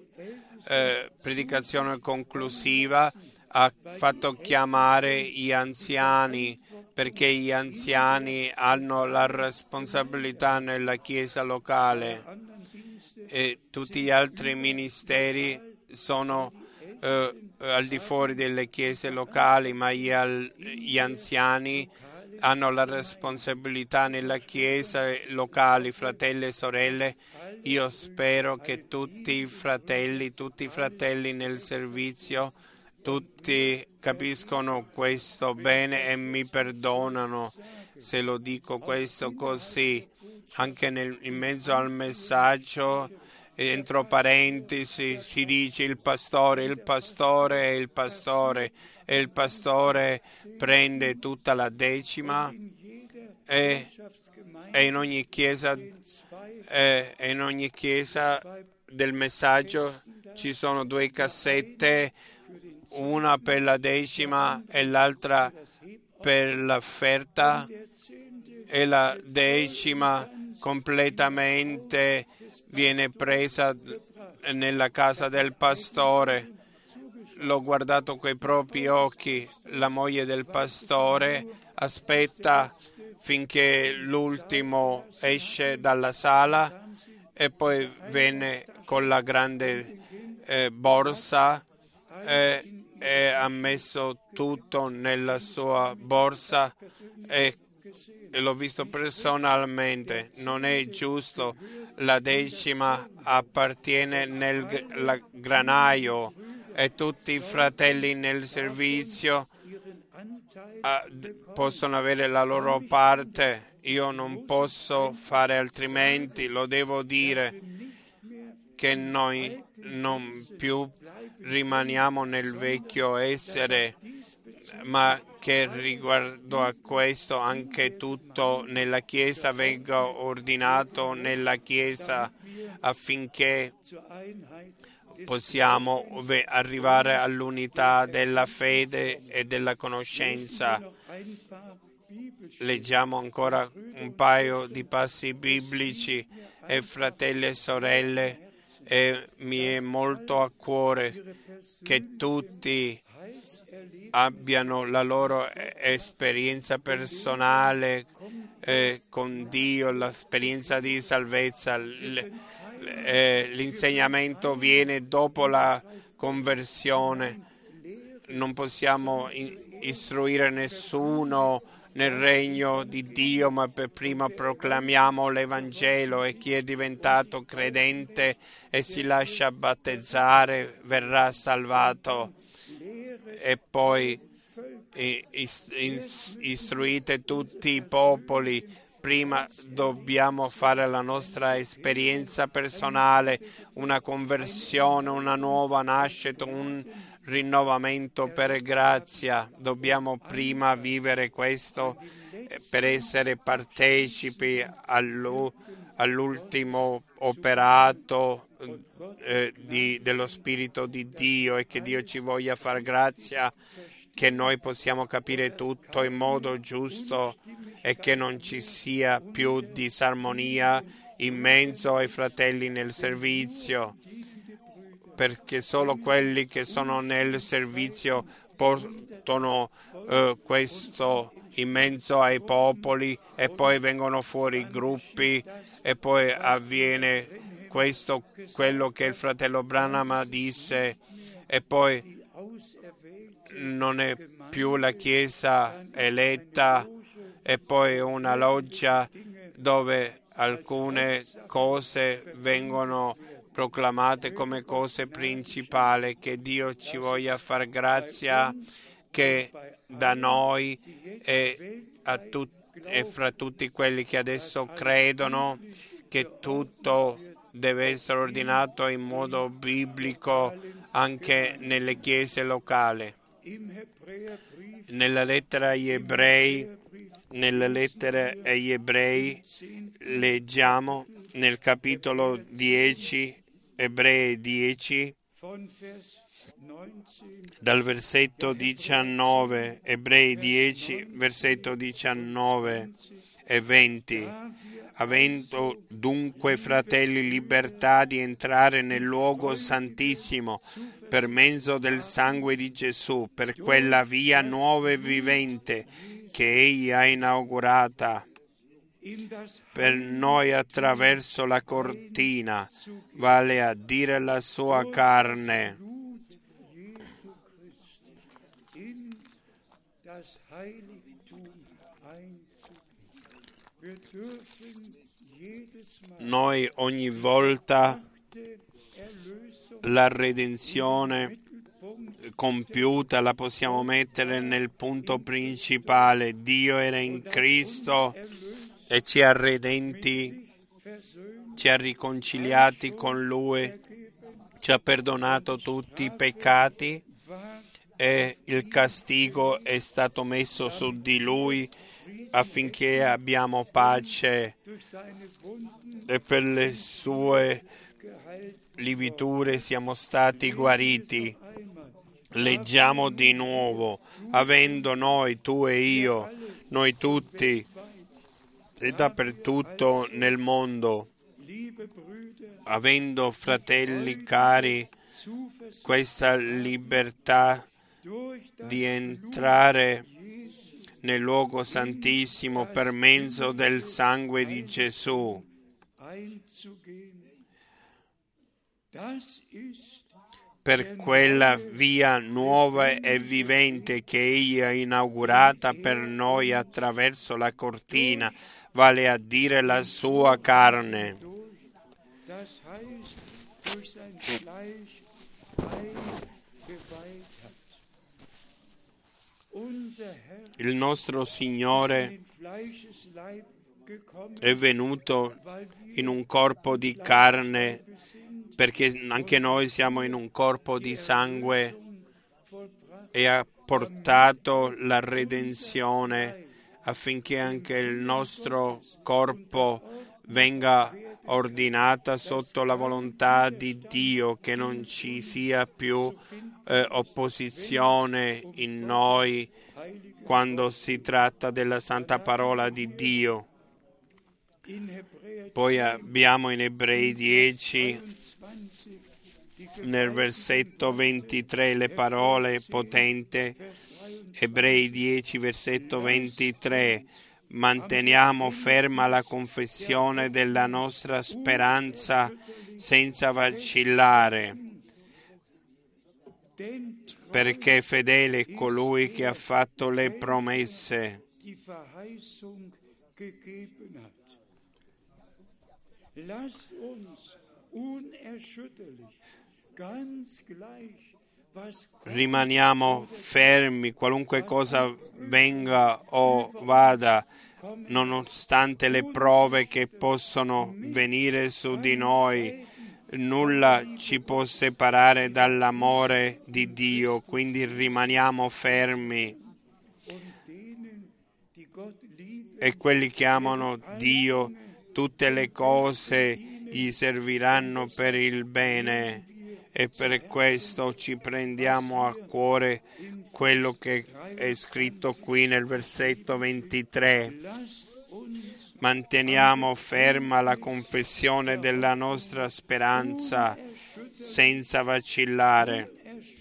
eh, predicazione conclusiva, ha fatto chiamare gli anziani, perché gli anziani hanno la responsabilità nella Chiesa locale e tutti gli altri ministeri sono eh, al di fuori delle chiese locali, ma gli, al, gli anziani hanno la responsabilità nella Chiesa locale, fratelli e sorelle. Io spero che tutti i fratelli, tutti i fratelli nel servizio, tutti capiscono questo bene e mi perdonano se lo dico questo così. Anche nel, in mezzo al messaggio, entro parentesi, si dice il pastore, il pastore e il pastore, e il pastore prende tutta la decima e, e in ogni chiesa e, e in ogni chiesa del messaggio ci sono due cassette, una per la decima e l'altra per l'offerta, e la decima completamente viene presa nella casa del pastore. L'ho guardato coi propri occhi, la moglie del pastore aspetta finché l'ultimo esce dalla sala e poi viene con la grande eh, borsa e, e ha messo tutto nella sua borsa e e l'ho visto personalmente. Non è giusto, la decima appartiene nel la, granaio e tutti i fratelli nel servizio ah, possono avere la loro parte. Io non posso fare altrimenti, lo devo dire, che noi non più rimaniamo nel vecchio essere, ma che riguardo a questo anche tutto nella Chiesa venga ordinato nella Chiesa, affinché possiamo arrivare all'unità della fede e della conoscenza. Leggiamo ancora un paio di passi biblici, e fratelli e sorelle, e mi è molto a cuore che tutti abbiano la loro esperienza personale eh, con Dio, l'esperienza di salvezza. L- eh, l'insegnamento viene dopo la conversione. Non possiamo in- istruire nessuno nel regno di Dio, ma per prima proclamiamo l'Evangelo, e chi è diventato credente e si lascia battezzare verrà salvato. E poi istruite tutti i popoli. Prima dobbiamo fare la nostra esperienza personale, una conversione, una nuova nascita, un rinnovamento per grazia. Dobbiamo prima vivere questo per essere partecipi all'ultimo operato eh, di, dello Spirito di Dio, e che Dio ci voglia far grazia, che noi possiamo capire tutto in modo giusto e che non ci sia più disarmonia in mezzo ai fratelli nel servizio, perché solo quelli che sono nel servizio portano eh, questo in mezzo ai popoli, e poi vengono fuori i gruppi, e poi avviene questo, quello che il fratello Branham disse, e poi non è più la Chiesa eletta, e poi una loggia dove alcune cose vengono proclamate come cose principali. Che Dio ci voglia far grazia che da noi e a tutti e fra tutti quelli che adesso credono che tutto deve essere ordinato in modo biblico anche nelle chiese locali. Nella lettera agli ebrei, nella lettera agli ebrei leggiamo nel capitolo dieci, Ebrei dieci, dal versetto diciannove, Ebrei dieci, versetto diciannove e venti. Avendo dunque, fratelli, libertà di entrare nel luogo santissimo per mezzo del sangue di Gesù, per quella via nuova e vivente che Egli ha inaugurata per noi attraverso la cortina, vale a dire la sua carne. Noi ogni volta la redenzione compiuta la possiamo mettere nel punto principale. Dio era in Cristo e ci ha redenti, ci ha riconciliati con Lui, ci ha perdonato tutti i peccati e il castigo è stato messo su di Lui affinché abbiamo pace, e per le sue lividure siamo stati guariti. Leggiamo di nuovo, avendo noi, tu e io, noi tutti e dappertutto nel mondo, avendo, fratelli cari, questa libertà di entrare nel luogo santissimo per mezzo del sangue di Gesù. Per quella via nuova e vivente che Egli ha inaugurata per noi attraverso la cortina, vale a dire la sua carne. Il nostro Signore è venuto in un corpo di carne perché anche noi siamo in un corpo di sangue e ha portato la redenzione affinché anche il nostro corpo venga ordinata sotto la volontà di Dio, che non ci sia più eh, opposizione in noi quando si tratta della santa parola di Dio. Poi abbiamo in Ebrei dieci, nel versetto ventitré, le parole potenti. Ebrei dieci, versetto ventitré. Manteniamo ferma la confessione della nostra speranza senza vacillare, perché fedele è colui che ha fatto le promesse. Rimaniamo fermi qualunque cosa venga o vada, nonostante le prove che possono venire su di noi. Nulla ci può separare dall'amore di Dio, quindi rimaniamo fermi. E quelli che amano Dio, tutte le cose gli serviranno per il bene, e per questo ci prendiamo a cuore quello che è scritto qui nel versetto ventitré. Manteniamo ferma la confessione della nostra speranza senza vacillare,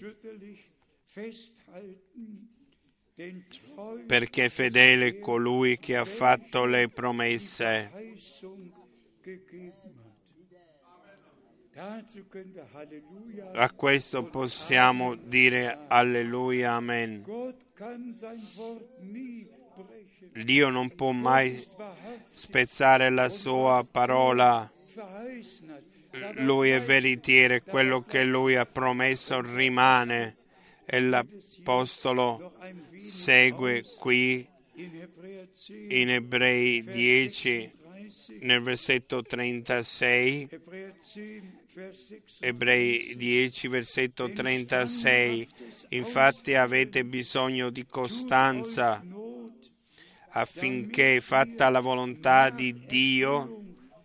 perché fedele è colui che ha fatto le promesse. A questo possiamo dire alleluia, amen. Dio non può mai spezzare la sua parola. Lui è veritiero, quello che Lui ha promesso rimane. E l'Apostolo segue qui in Ebrei dieci, nel versetto trentasei, Ebrei dieci, versetto trentasei, infatti avete bisogno di costanza affinché, fatta la volontà di Dio,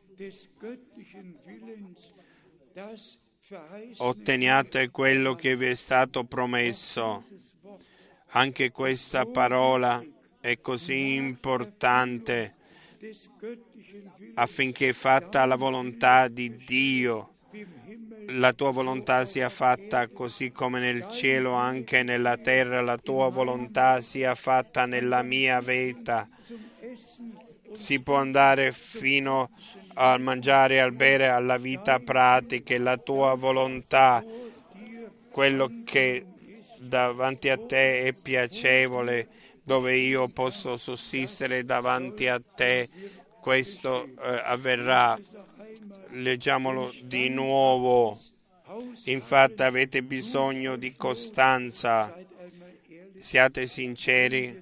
otteniate quello che vi è stato promesso. Anche questa parola è così importante, affinché, fatta la volontà di Dio, la tua volontà sia fatta così come nel cielo, anche nella terra, la tua volontà sia fatta nella mia vita. Si può andare fino al mangiare, al bere, alla vita pratica, la tua volontà, quello che davanti a te è piacevole, dove io posso sussistere davanti a te, questo eh, avverrà. Leggiamolo di nuovo. Infatti avete bisogno di costanza. Siate sinceri.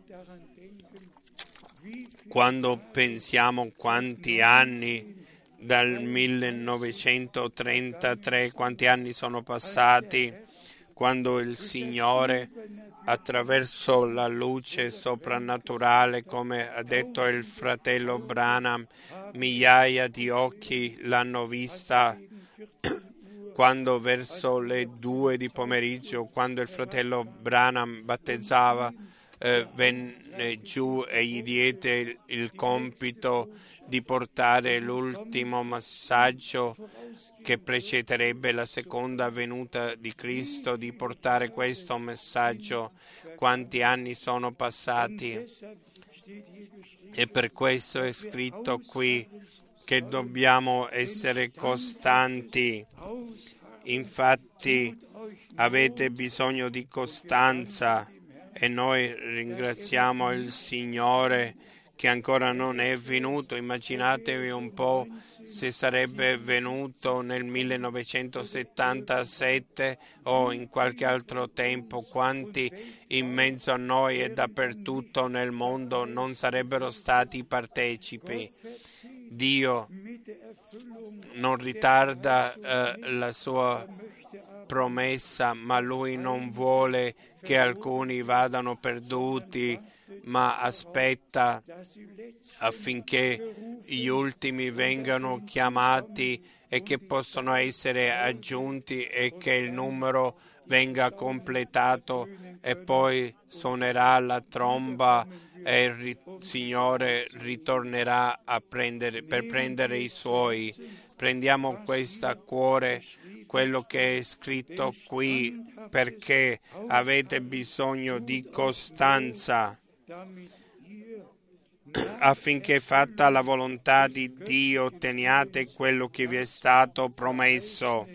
Quando pensiamo quanti anni dal millenovecentotrentatré, quanti anni sono passati, quando il Signore, attraverso la luce soprannaturale, come ha detto il fratello Branham, migliaia di occhi l'hanno vista, quando verso le due di pomeriggio, quando il fratello Branham battezzava, eh, venne giù e gli diede il, il compito di portare l'ultimo messaggio che precederebbe la seconda venuta di Cristo, di portare questo messaggio. Quanti anni sono passati? E per questo è scritto qui che dobbiamo essere costanti. Infatti avete bisogno di costanza e noi ringraziamo il Signore che ancora non è venuto. Immaginatevi un po' se sarebbe venuto nel millenovecentosettantasette o in qualche altro tempo, quanti in mezzo a noi e dappertutto nel mondo non sarebbero stati partecipi. Dio non ritarda eh, la sua promessa, ma Lui non vuole che alcuni vadano perduti, ma aspetta affinché gli ultimi vengano chiamati e che possano essere aggiunti e che il numero venga completato, e poi suonerà la tromba e il Signore ritornerà a prendere, per prendere i Suoi. Prendiamo questo a cuore, quello che è scritto qui, perché avete bisogno di costanza affinché, fatta la volontà di Dio, otteniate quello che vi è stato promesso.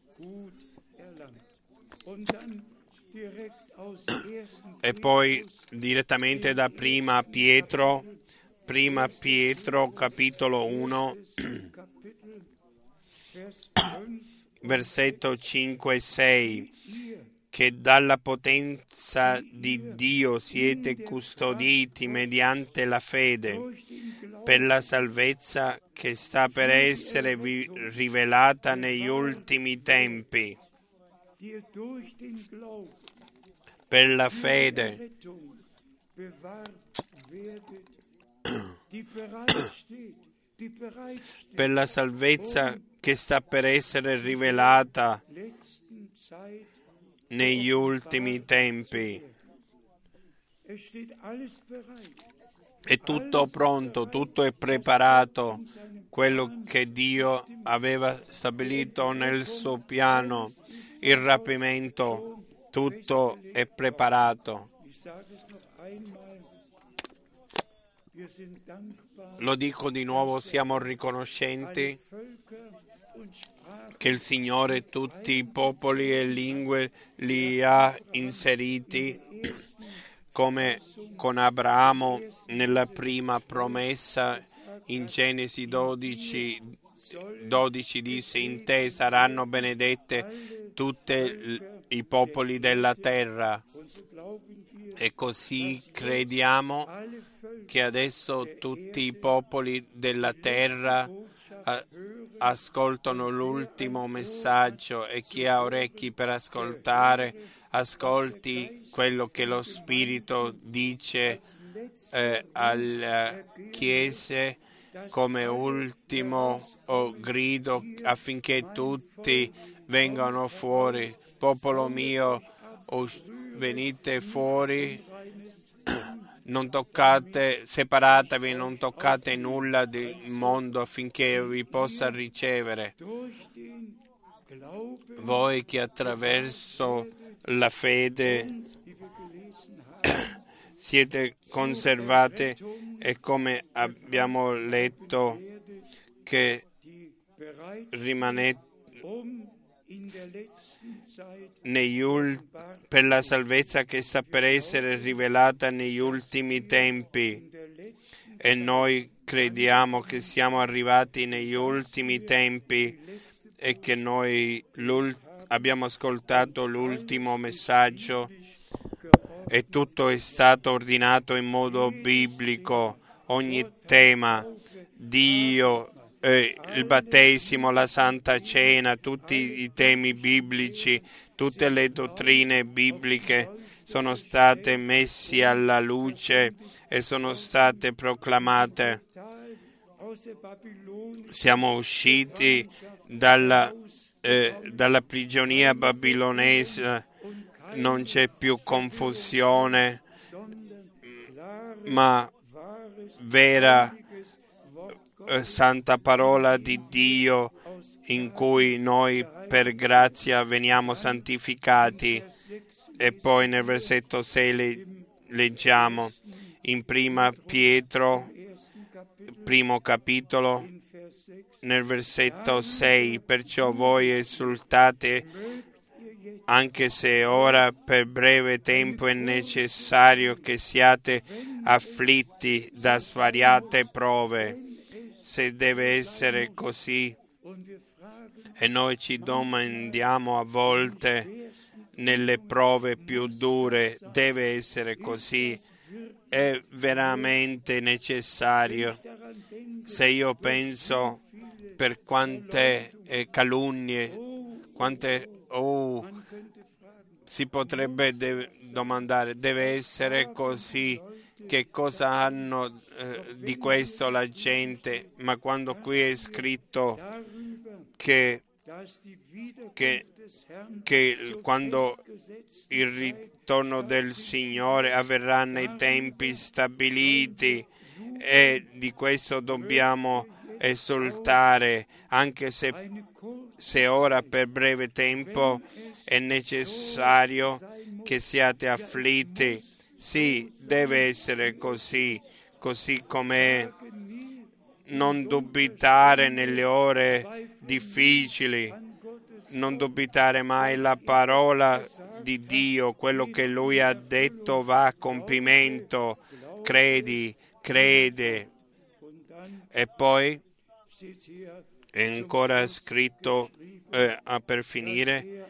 E poi direttamente da prima Pietro, prima Pietro capitolo uno, versetto cinque e sei, che dalla potenza di Dio siete custoditi mediante la fede per la salvezza che sta per essere rivelata negli ultimi tempi. Per la fede per la salvezza che sta per essere rivelata negli ultimi tempi. È tutto pronto, tutto è preparato, quello che Dio aveva stabilito nel suo piano, il rapimento, tutto è preparato. Lo dico di nuovo, siamo riconoscenti che il Signore tutti i popoli e lingue li ha inseriti, come con Abramo nella prima promessa in Genesi dodici, dodici disse: in te saranno benedette tutti i popoli della terra. E così crediamo che adesso tutti i popoli della terra a- ascoltano l'ultimo messaggio, e chi ha orecchi per ascoltare ascolti quello che lo Spirito dice eh, alle chiese come ultimo oh, grido, affinché tutti vengano fuori. Popolo mio, us- venite fuori, non toccate, separatevi, non toccate nulla del mondo, affinché io vi possa ricevere. Voi che attraverso la fede siete conservate, e come abbiamo letto che rimanete negli ul- per la salvezza che sta per essere rivelata negli ultimi tempi, e noi crediamo che siamo arrivati negli ultimi tempi e che noi abbiamo ascoltato l'ultimo messaggio e tutto è stato ordinato in modo biblico. Ogni tema, Dio, eh, il battesimo, la Santa Cena, tutti i temi biblici, tutte le dottrine bibliche sono state messe alla luce e sono state proclamate. Siamo usciti dalla, eh, dalla prigionia babilonese, non c'è più confusione, ma vera eh, santa parola di Dio, in cui noi per grazia veniamo santificati. E poi nel versetto sei le, leggiamo in prima Pietro, primo capitolo, nel versetto sei: perciò voi esultate, anche se ora per breve tempo è necessario che siate afflitti da svariate prove. Se deve essere così, e noi ci domandiamo a volte nelle prove più dure, deve essere così, è veramente necessario. Se io penso per quante eh, calunnie, quante oh, si potrebbe de- domandare, deve essere così, che cosa hanno eh, di questo la gente? Ma quando qui è scritto che, che, che quando il ritorno del Signore avverrà nei tempi stabiliti, e di questo dobbiamo esultare, anche se, se ora per breve tempo è necessario che siate afflitti. Sì, deve essere così, così com'è. Non dubitare nelle ore difficili, non dubitare mai la parola di Dio, quello che Lui ha detto va a compimento. Credi, crede. E poi è ancora scritto, eh, per finire,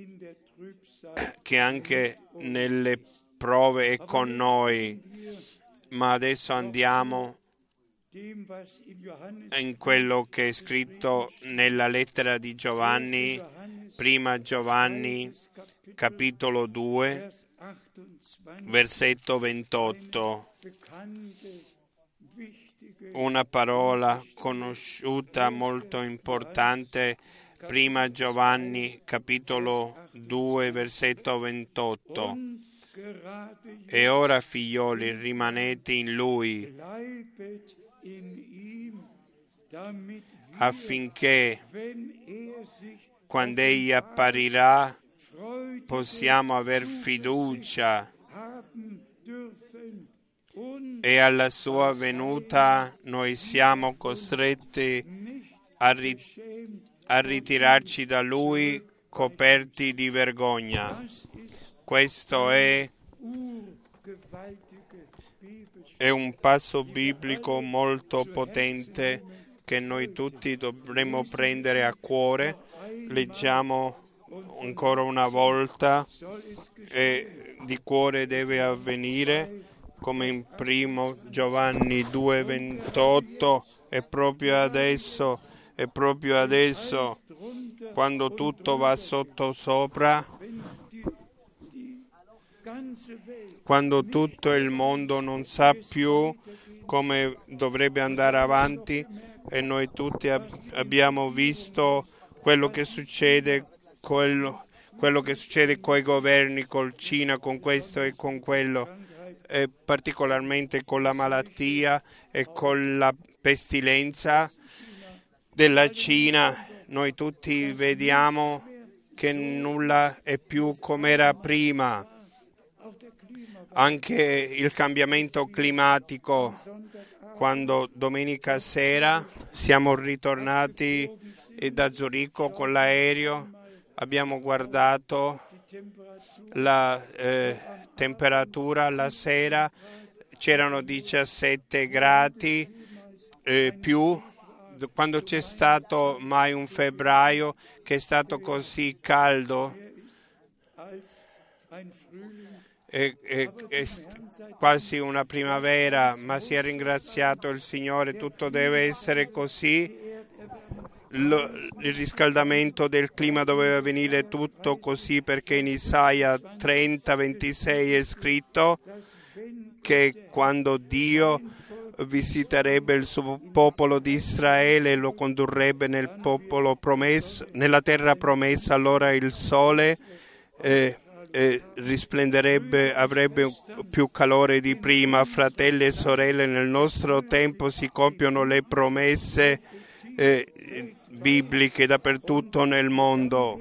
che anche nelle prove è con noi. Ma adesso andiamo in quello che è scritto nella lettera di Giovanni, prima Giovanni, capitolo due, versetto ventotto. Una parola conosciuta molto importante, prima Giovanni, capitolo due, versetto ventotto. E ora, figlioli, rimanete in Lui, affinché quando Egli apparirà possiamo aver fiducia, e alla sua venuta noi siamo costretti a, ri- a ritirarci da Lui coperti di vergogna. Questo è, è un passo biblico molto potente che noi tutti dovremmo prendere a cuore. Leggiamo ancora una volta e di cuore deve avvenire, come in primo Giovanni due ventotto, e proprio adesso, e proprio adesso, quando tutto va sotto sopra, quando tutto il mondo non sa più come dovrebbe andare avanti, e noi tutti ab- abbiamo visto quello che succede, quello, quello che succede con i governi, col Cina, con questo e con quello, e particolarmente con la malattia e con la pestilenza della Cina. Noi tutti vediamo che nulla è più come era prima. Anche il cambiamento climatico, quando domenica sera siamo ritornati da Zurigo con l'aereo, abbiamo guardato la eh, temperatura la sera, c'erano diciassette gradi eh, più, quando c'è stato mai un febbraio che è stato così caldo. È, è, è quasi una primavera, ma sia ringraziato il Signore, tutto deve essere così. Lo, il riscaldamento del clima doveva venire tutto così, perché in Isaia trenta ventisei è scritto che quando Dio visiterebbe il suo popolo di Israele e lo condurrebbe nel popolo promesso, nella terra promessa, allora il sole eh, Eh, risplenderebbe, avrebbe più calore di prima. Fratelli e sorelle, nel nostro tempo si compiono le promesse eh, bibliche dappertutto nel mondo.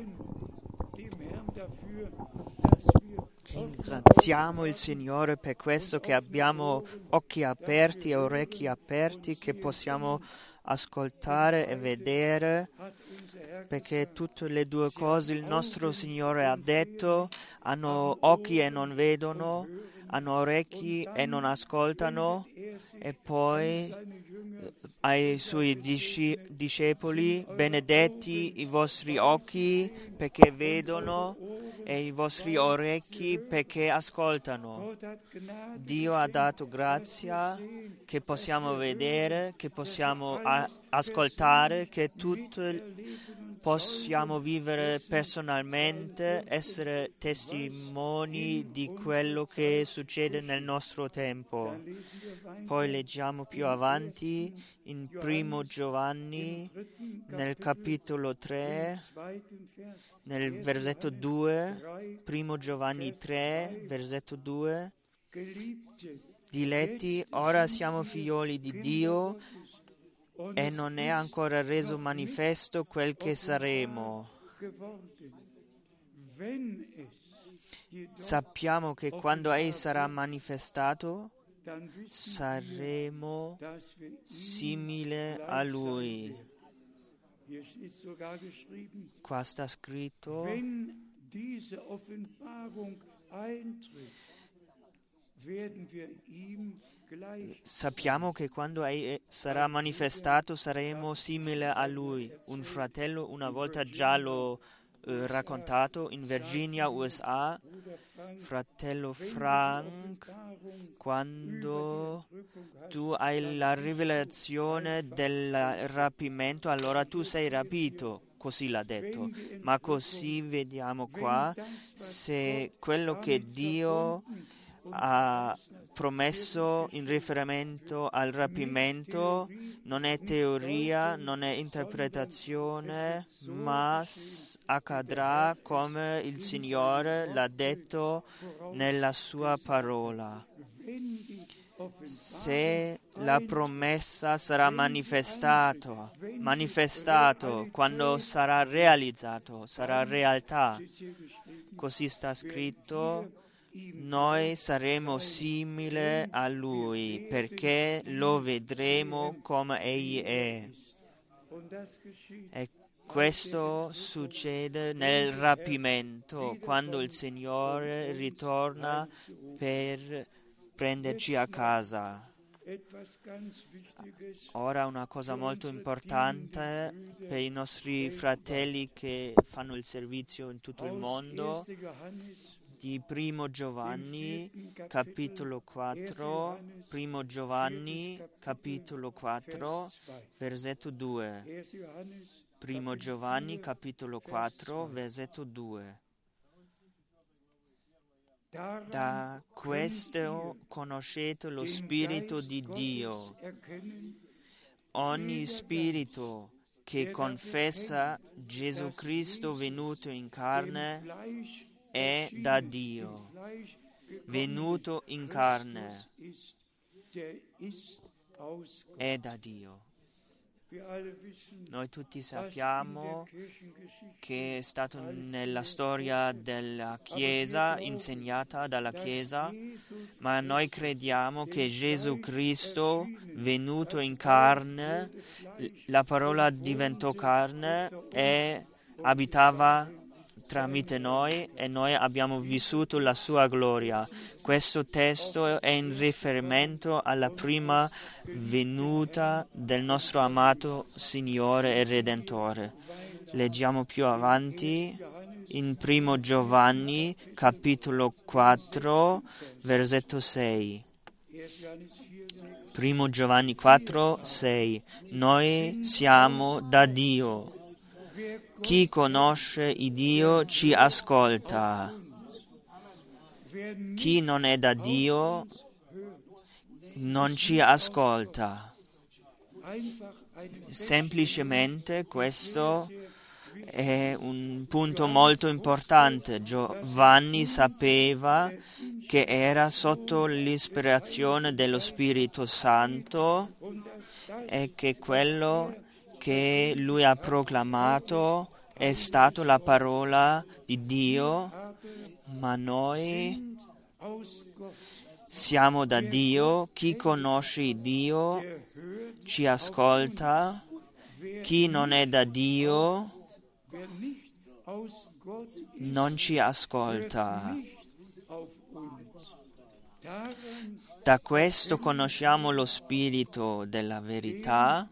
Ringraziamo il Signore per questo, che abbiamo occhi aperti e orecchi aperti, che possiamo ascoltare e vedere, perché tutte le due cose il nostro Signore ha detto: hanno occhi e non vedono, hanno orecchi e non ascoltano. E poi ai suoi disci- discepoli: benedetti i vostri occhi perché vedono e i vostri orecchi perché ascoltano. Dio ha dato grazia che possiamo vedere, che possiamo a- ascoltare, che tutto possiamo vivere personalmente, essere testimoni di quello che succede nel nostro tempo. Poi leggiamo più avanti in primo Giovanni, nel capitolo tre, nel versetto due, primo Giovanni tre, versetto due. Diletti, ora siamo figlioli di Dio e non è ancora reso manifesto quel che saremo. Sappiamo che quando Egli sarà manifestato, saremo simili a Lui. Qua sta scritto: sappiamo che quando Egli sarà manifestato saremo simili a Lui. Un fratello una volta già l'ho eh, raccontato in Virginia, U S A, fratello Frank, quando tu hai la rivelazione del rapimento, allora tu sei rapito. Così l'ha detto. Ma così vediamo qua, se quello che Dio ha promesso in riferimento al rapimento non è teoria, non è interpretazione, ma accadrà come il Signore l'ha detto nella sua parola. Se la promessa sarà manifestato, manifestato quando sarà realizzato, sarà realtà. Così sta scritto: noi saremo simili a Lui perché lo vedremo come Egli è. E questo succede nel rapimento, quando il Signore ritorna per prenderci a casa. Ora una cosa molto importante per i nostri fratelli che fanno il servizio in tutto il mondo, di Primo Giovanni, capitolo quattro, Primo Giovanni, capitolo quattro, versetto due. Primo Giovanni, capitolo quattro, versetto due. Da questo conoscete lo Spirito di Dio. Ogni spirito che confessa Gesù Cristo venuto in carne è da Dio. Venuto in carne è da Dio. Noi tutti sappiamo che è stato nella storia della Chiesa, insegnata dalla Chiesa, ma noi crediamo che Gesù Cristo, venuto in carne, la parola diventò carne e abitava tramite noi e noi abbiamo vissuto la sua gloria. Questo testo è in riferimento alla prima venuta del nostro amato Signore e Redentore. Leggiamo più avanti in Primo Giovanni, capitolo quattro, versetto sei. Primo Giovanni quattro, sei. Noi siamo da Dio. Chi conosce il Dio ci ascolta. Chi non è da Dio non ci ascolta. Semplicemente questo è un punto molto importante. Giovanni sapeva che era sotto l'ispirazione dello Spirito Santo e che quello che lui ha proclamato è stato la parola di Dio, ma noi siamo da Dio. Chi conosce Dio ci ascolta, chi non è da Dio non ci ascolta. Da questo conosciamo lo spirito della verità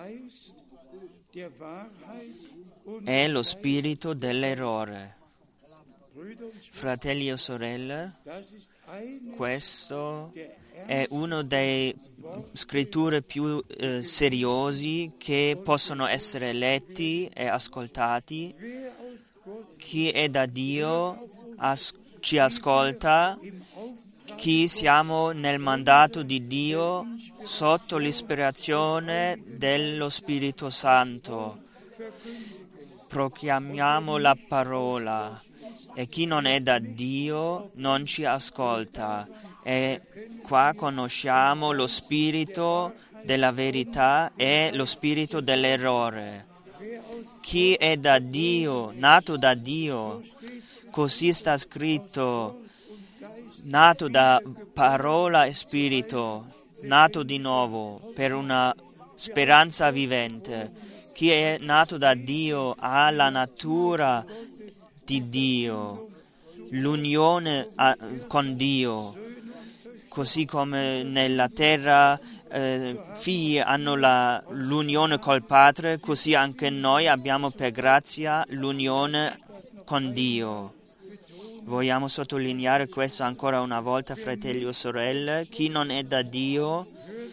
e lo spirito dell'errore. Fratelli e sorelle, questo è uno dei scritture più eh, seriosi che possono essere letti e ascoltati. Chi è da Dio as- ci ascolta, chi siamo nel mandato di Dio sotto l'ispirazione dello Spirito Santo. Proclamiamo la parola e chi non è da Dio non ci ascolta. E qua conosciamo lo spirito della verità e lo spirito dell'errore. Chi è da Dio, nato da Dio, così sta scritto, nato da parola e spirito, nato di nuovo per una speranza vivente. Chi è nato da Dio ha la natura di Dio, l'unione a, con Dio, così come nella terra eh, figli hanno la, l'unione col Padre, così anche noi abbiamo per grazia l'unione con Dio. Vogliamo sottolineare questo ancora una volta, fratelli o sorelle. Chi non è da Dio,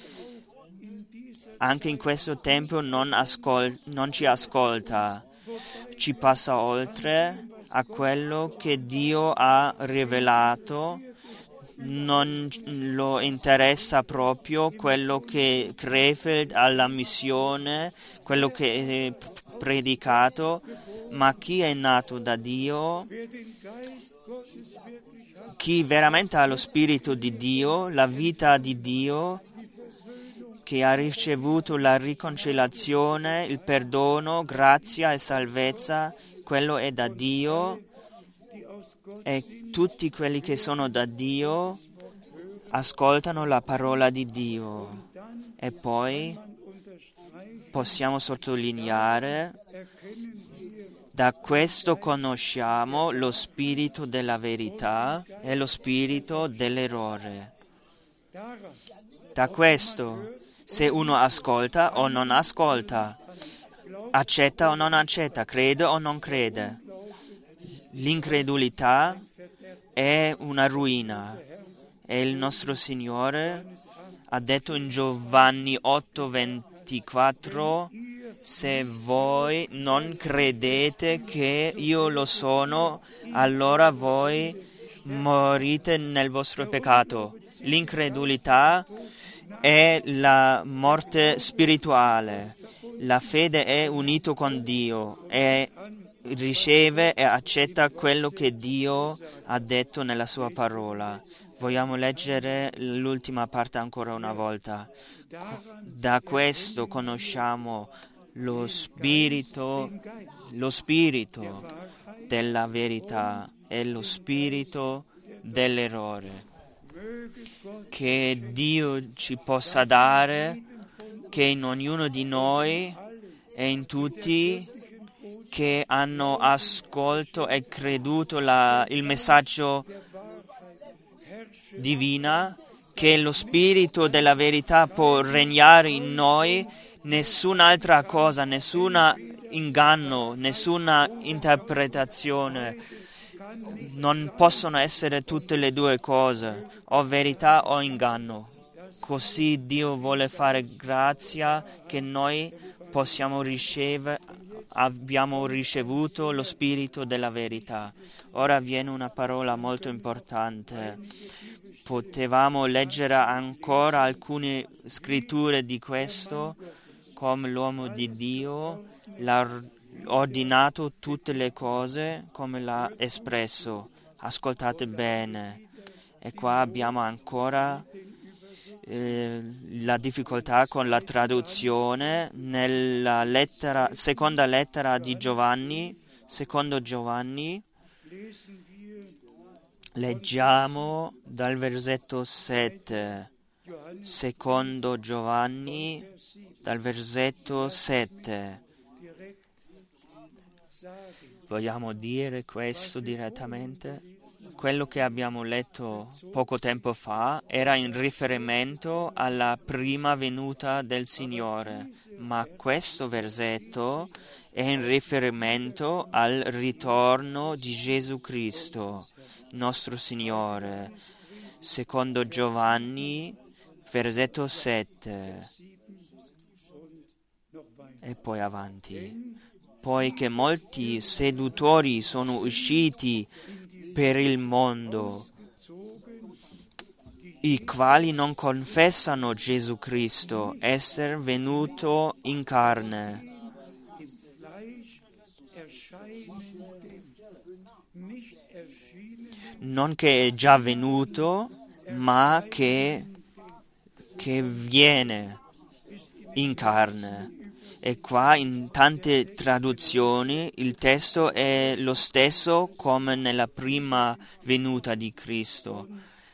anche in questo tempo non, ascol- non ci ascolta, ci passa oltre a quello che Dio ha rivelato, non lo interessa proprio quello che Krefeld ha la missione, quello che è predicato, ma chi è nato da Dio, chi veramente ha lo Spirito di Dio, la vita di Dio, che ha ricevuto la riconciliazione, il perdono, grazia e salvezza, quello è da Dio, e tutti quelli che sono da Dio ascoltano la parola di Dio. E poi possiamo sottolineare, da questo conosciamo lo spirito della verità e lo spirito dell'errore. Da questo, se uno ascolta o non ascolta, accetta o non accetta, crede o non crede. L'incredulità è una ruina e il nostro Signore ha detto in Giovanni otto ventiquattro: se voi non credete che io lo sono, allora voi morite nel vostro peccato. L'incredulità è la morte spirituale. La fede è unito con Dio e riceve e accetta quello che Dio ha detto nella sua parola. Vogliamo leggere l'ultima parte ancora una volta. Da questo conosciamo lo spirito, lo spirito della verità e lo spirito dell'errore. Che Dio ci possa dare, che in ognuno di noi e in tutti che hanno ascoltato e creduto la, il messaggio divino, che lo spirito della verità può regnare in noi, nessun'altra cosa, nessun inganno, nessuna interpretazione. Non possono essere tutte le due cose, o verità o inganno. Così Dio vuole fare grazia che noi possiamo ricevere, abbiamo ricevuto lo spirito della verità. Ora viene una parola molto importante. Potevamo leggere ancora alcune scritture di questo, come l'uomo di Dio l'ha ordinato tutte le cose come l'ha espresso. Ascoltate bene. E qua abbiamo ancora eh, la difficoltà con la traduzione nella lettera, seconda lettera di Giovanni, secondo Giovanni. Leggiamo dal versetto sette. Secondo Giovanni, dal versetto sette. Vogliamo dire questo direttamente? Quello che abbiamo letto poco tempo fa era in riferimento alla prima venuta del Signore, ma questo versetto è in riferimento al ritorno di Gesù Cristo, nostro Signore. Secondo Giovanni, versetto sette. E poi avanti. Poiché molti seduttori sono usciti per il mondo, i quali non confessano Gesù Cristo essere venuto in carne. Non che è già venuto, ma che, che viene in carne. E qua in tante traduzioni il testo è lo stesso come nella prima venuta di Cristo,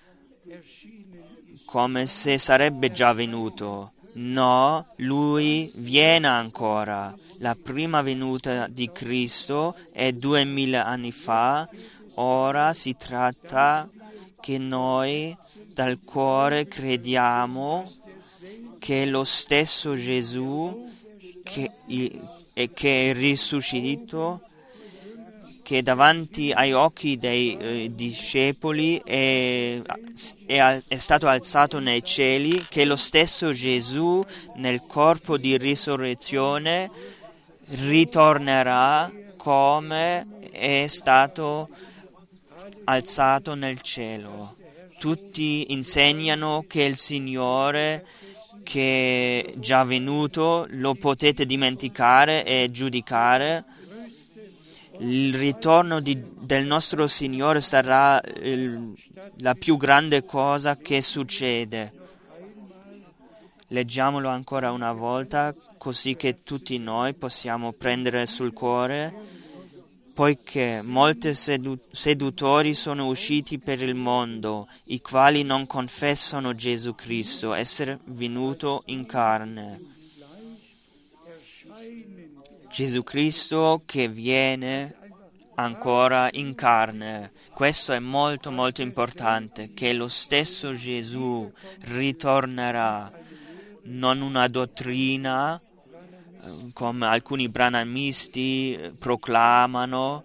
come se sarebbe già venuto. No, lui viene ancora. La prima venuta di Cristo è duemila anni fa. Ora si tratta che noi dal cuore crediamo che lo stesso Gesù che, e che è risuscitato, che davanti ai occhi dei eh, discepoli è, è, è stato alzato nei cieli, che lo stesso Gesù nel corpo di risurrezione ritornerà come è stato alzato nel cielo. Tutti insegnano che il Signore che è già venuto lo potete dimenticare e giudicare. Il ritorno di, del nostro Signore sarà il, la più grande cosa che succede. Leggiamolo ancora una volta così che tutti noi possiamo prendere sul cuore. Poiché molti sedu- seduttori sono usciti per il mondo, i quali non confessano Gesù Cristo essere venuto in carne. Gesù Cristo che viene ancora in carne. Questo è molto molto importante, che lo stesso Gesù ritornerà, non una dottrina come alcuni branhamisti proclamano.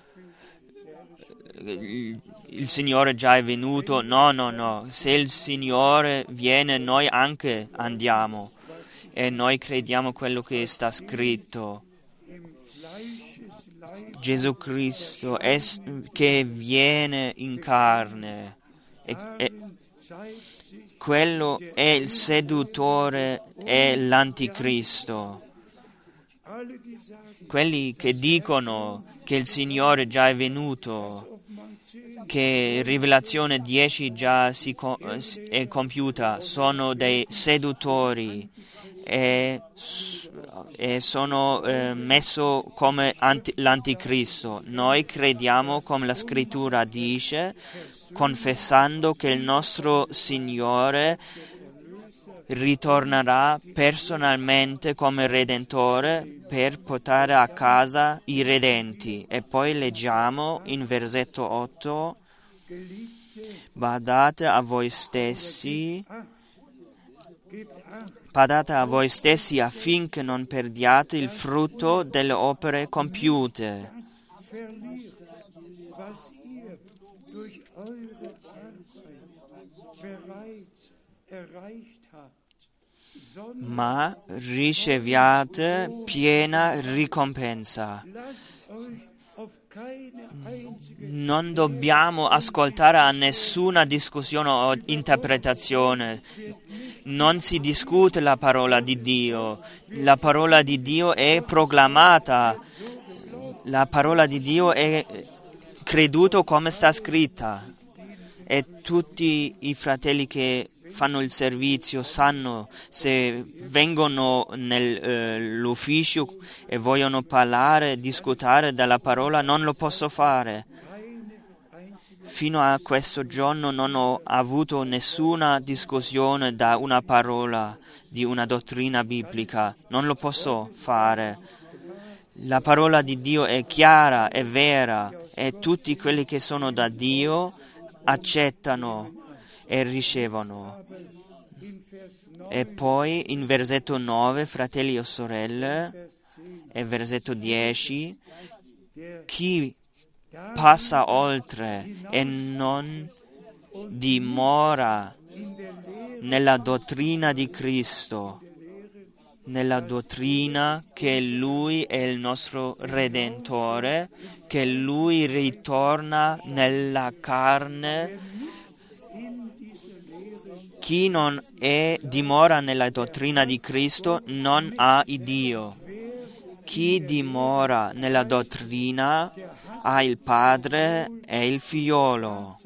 Il Signore già è venuto. No, no, no. Se il Signore viene, noi anche andiamo. E noi crediamo quello che sta scritto. Gesù Cristo è, che viene in carne. E, e, quello è il seduttore, è l'anticristo. Quelli che dicono che il Signore già è venuto, che Rivelazione dieci già si è compiuta, sono dei seduttori e, e sono eh, messo come anti, l'anticristo. Noi crediamo, come la scrittura dice, confessando che il nostro Signore ritornerà personalmente come Redentore per portare a casa i redenti. E poi leggiamo in versetto otto: badate a voi stessi, badate a voi stessi affinché non perdiate il frutto delle opere compiute. Ma riceviate piena ricompensa. Non dobbiamo ascoltare a nessuna discussione o interpretazione. Non si discute la parola di Dio. La parola di Dio è proclamata. La parola di Dio è creduto come sta scritta. E tutti i fratelli che fanno il servizio sanno, se vengono nell'ufficio uh, e vogliono parlare, discutere della parola, non lo posso fare. Fino a questo giorno non ho avuto nessuna discussione da una parola di una dottrina biblica, non lo posso fare. La parola di Dio è chiara, è vera, e tutti quelli che sono da Dio accettano e ricevono. E poi in versetto nove, fratelli o sorelle, e versetto dieci, chi passa oltre e non dimora nella dottrina di Cristo, nella dottrina che Lui è il nostro Redentore, che Lui ritorna nella carne. Chi non è dimora nella dottrina di Cristo non ha il Dio. Chi dimora nella dottrina ha il Padre e il Figliolo.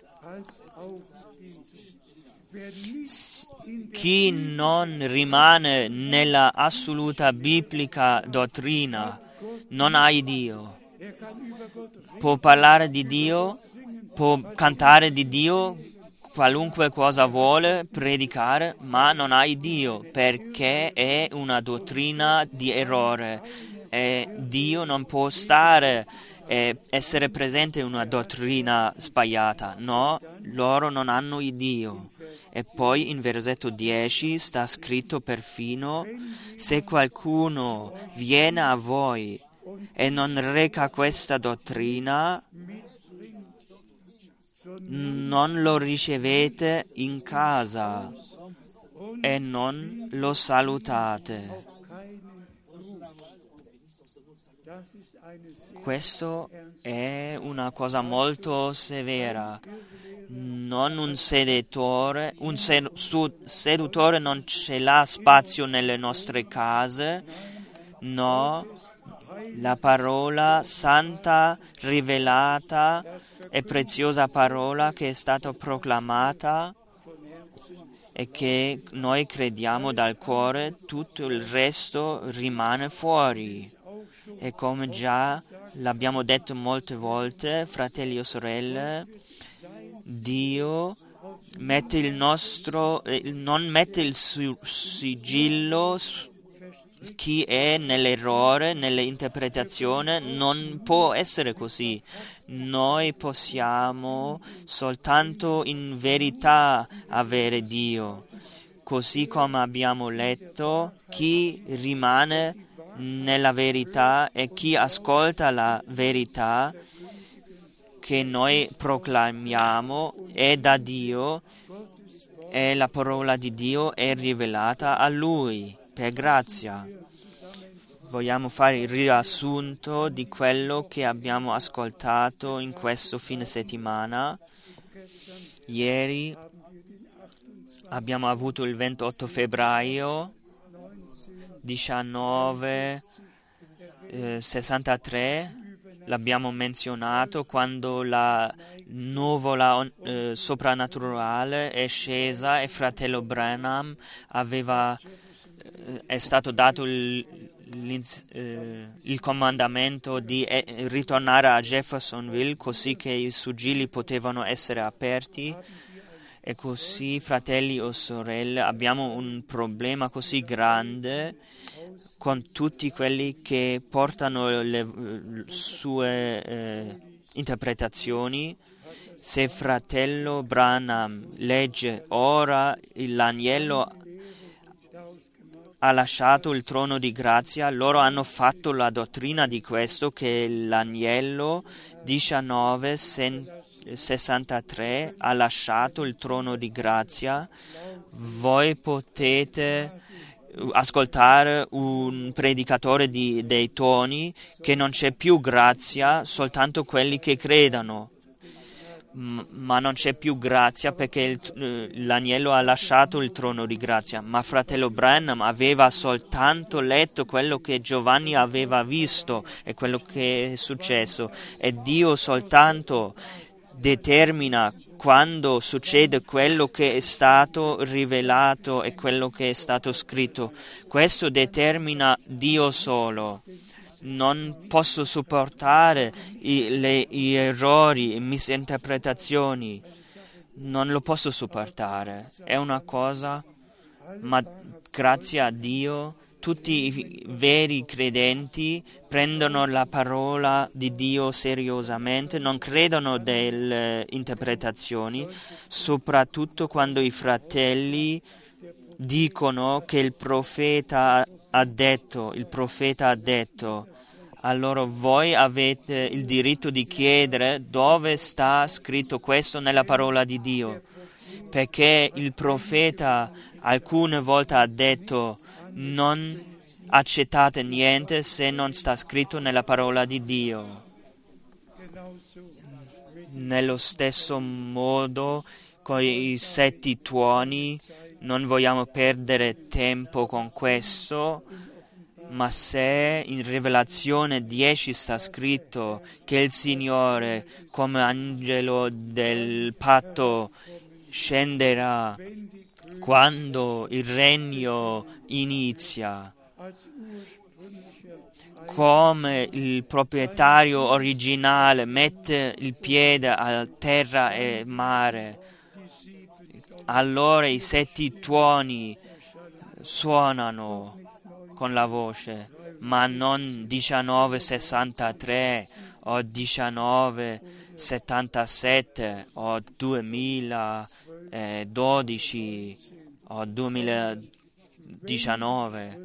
Chi non rimane nella assoluta biblica dottrina non ha il Dio. Può parlare di Dio, può cantare di Dio, qualunque cosa vuole predicare, ma non ha il Dio, perché è una dottrina di errore. E Dio non può stare e essere presente in una dottrina sbagliata. No, loro non hanno il Dio. E poi in versetto dieci sta scritto perfino: se qualcuno viene a voi e non reca questa dottrina, non lo ricevete in casa e non lo salutate. Questo è una cosa molto severa. Non un sedutore, un seduttore non ce l'ha spazio nelle nostre case. No, la parola santa, rivelata e preziosa parola che è stata proclamata e che noi crediamo dal cuore, tutto il resto rimane fuori. E come già l'abbiamo detto molte volte, fratelli o sorelle, Dio mette il nostro, non mette il sigillo chi è nell'errore, nell'interpretazione, non può essere così. Noi possiamo soltanto in verità avere Dio. Così come abbiamo letto, chi rimane nella verità e chi ascolta la verità che noi proclamiamo è da Dio e la parola di Dio è rivelata a Lui per grazia. Vogliamo fare il riassunto di quello che abbiamo ascoltato in questo fine settimana. Ieri abbiamo avuto il ventotto febbraio diciannove sessantatré, l'abbiamo menzionato, quando la nuvola eh, soprannaturale è scesa e fratello Branham aveva, eh, è stato dato il, eh, il comandamento di eh, ritornare a Jeffersonville così che i sigilli potevano essere aperti. E così, fratelli o sorelle, abbiamo un problema così grande con tutti quelli che portano le sue eh, interpretazioni. Se fratello Branham legge ora l'agnello ha lasciato il trono di grazia, loro hanno fatto la dottrina di questo, che l'agnello diciannove sessantatré ha lasciato il trono di grazia. Voi potete ascoltare un predicatore di, dei toni che non c'è più grazia, soltanto quelli che credano, M- ma non c'è più grazia perché il, l'agnello ha lasciato il trono di grazia. Ma fratello Branham aveva soltanto letto quello che Giovanni aveva visto e quello che è successo, e Dio soltanto determina quando succede quello che è stato rivelato e quello che è stato scritto. Questo determina Dio solo. Non posso sopportare i, le, gli errori e misinterpretazioni. Non lo posso sopportare. È una cosa, ma grazie a Dio tutti i veri credenti prendono la parola di Dio seriosamente, non credono delle interpretazioni, soprattutto quando i fratelli dicono che il profeta ha detto, il profeta ha detto. Allora voi avete il diritto di chiedere dove sta scritto questo nella parola di Dio, perché il profeta alcune volte ha detto: non accettate niente se non sta scritto nella parola di Dio. Nello stesso modo, con i sette tuoni, non vogliamo perdere tempo con questo, ma se in Rivelazione dieci sta scritto che il Signore, come angelo del patto, scenderà quando il regno inizia, come il proprietario originale mette il piede a terra e mare, allora i sette tuoni suonano con la voce, ma non diciannove sessantatré o diciannove settantasette o duemiladodici o duemiladiciannove.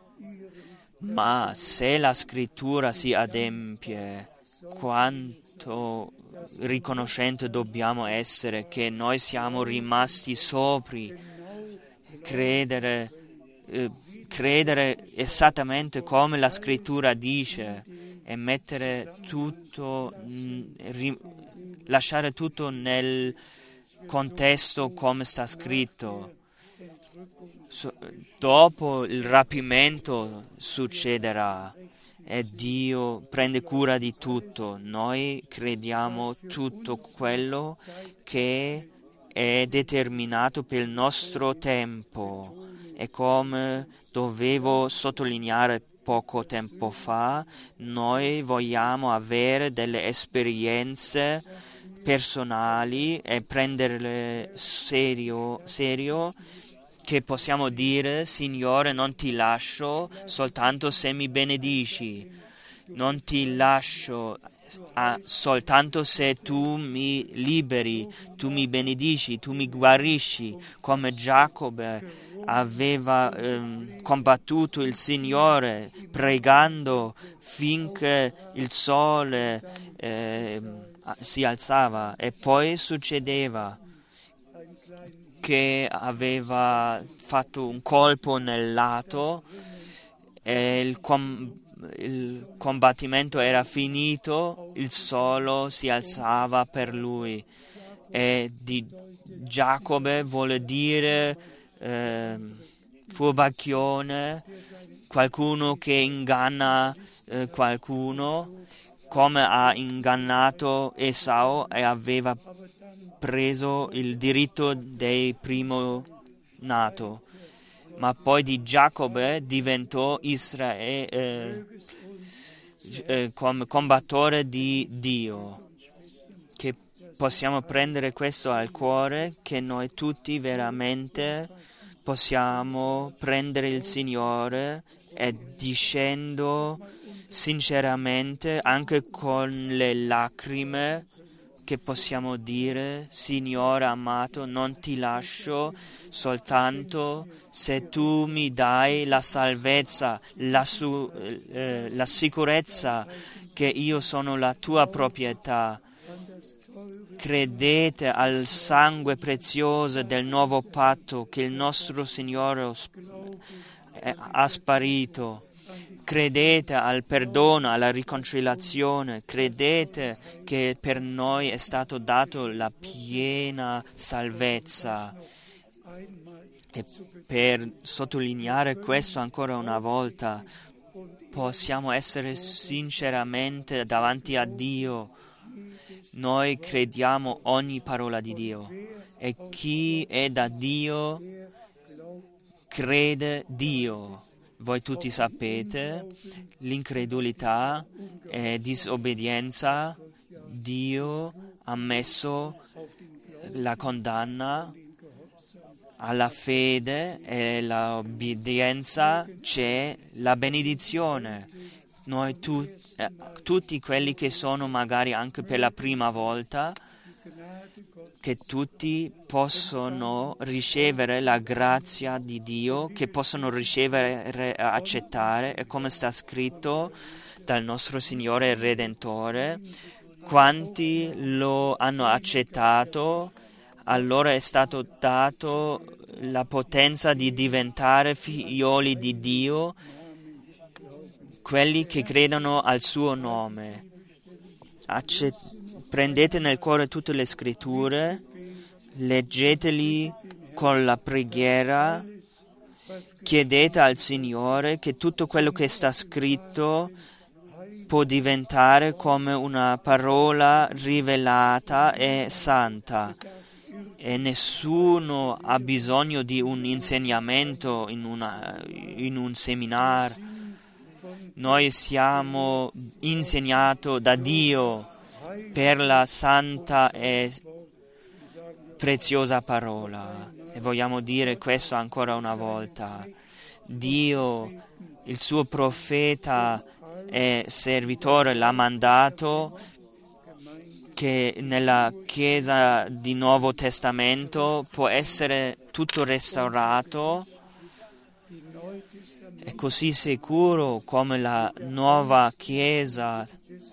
Ma se la scrittura si adempie, quanto riconoscente dobbiamo essere che noi siamo rimasti sopri, credere, eh, credere esattamente come la scrittura dice e mettere tutto, ri, lasciare tutto nel contesto come sta scritto. So, dopo il rapimento succederà e Dio prende cura di tutto. Noi crediamo tutto quello che è determinato per il nostro tempo, e come dovevo sottolineare poco tempo fa, noi vogliamo avere delle esperienze personali e prenderle serio, serio che possiamo dire: Signore, non ti lascio soltanto se mi benedici, non ti lascio ah, soltanto se tu mi liberi, tu mi benedici, tu mi guarisci, come Giacobbe aveva ehm, combattuto il Signore pregando finché il sole eh, si alzava, e poi succedeva che aveva fatto un colpo nel lato e il, com- il combattimento era finito, il sole si alzava per lui, e di Giacobbe vuole dire eh, furbacchione, qualcuno che inganna eh, qualcuno, come ha ingannato Esau e aveva preso il diritto dei primo nato, ma poi di Giacobbe diventò Israele eh, eh, come combattore di Dio. Che possiamo prendere questo al cuore, che noi tutti veramente possiamo prendere il Signore e dicendo sinceramente, anche con le lacrime, che possiamo dire: Signore amato, non ti lascio soltanto se tu mi dai la salvezza, la, su, eh, la sicurezza che io sono la tua proprietà. Credete al sangue prezioso del nuovo patto che il nostro Signore ha sparito. Credete al perdono, alla riconciliazione, credete che per noi è stato dato la piena salvezza. E per sottolineare questo ancora una volta, possiamo essere sinceramente davanti a Dio. Noi crediamo ogni parola di Dio, e chi è da Dio crede Dio. Voi tutti sapete, l'incredulità e disobbedienza, Dio ha messo la condanna alla fede, e l'obbedienza c'è la benedizione. Noi tu, eh, tutti quelli che sono magari anche per la prima volta, che tutti possono ricevere la grazia di Dio, che possono ricevere, accettare, e come sta scritto dal nostro Signore e Redentore, quanti lo hanno accettato, a loro è stato dato la potenza di diventare figlioli di Dio, quelli che credono al suo nome. Accett- Prendete nel cuore tutte le scritture, leggeteli con la preghiera, chiedete al Signore che tutto quello che sta scritto può diventare come una parola rivelata e santa, e nessuno ha bisogno di un insegnamento in, una, in un seminario. Noi siamo insegnati da Dio per la santa e preziosa parola, e vogliamo dire questo ancora una volta: Dio, il suo profeta e servitore, l'ha mandato che nella Chiesa di Nuovo Testamento può essere tutto restaurato. È così sicuro come la nuova Chiesa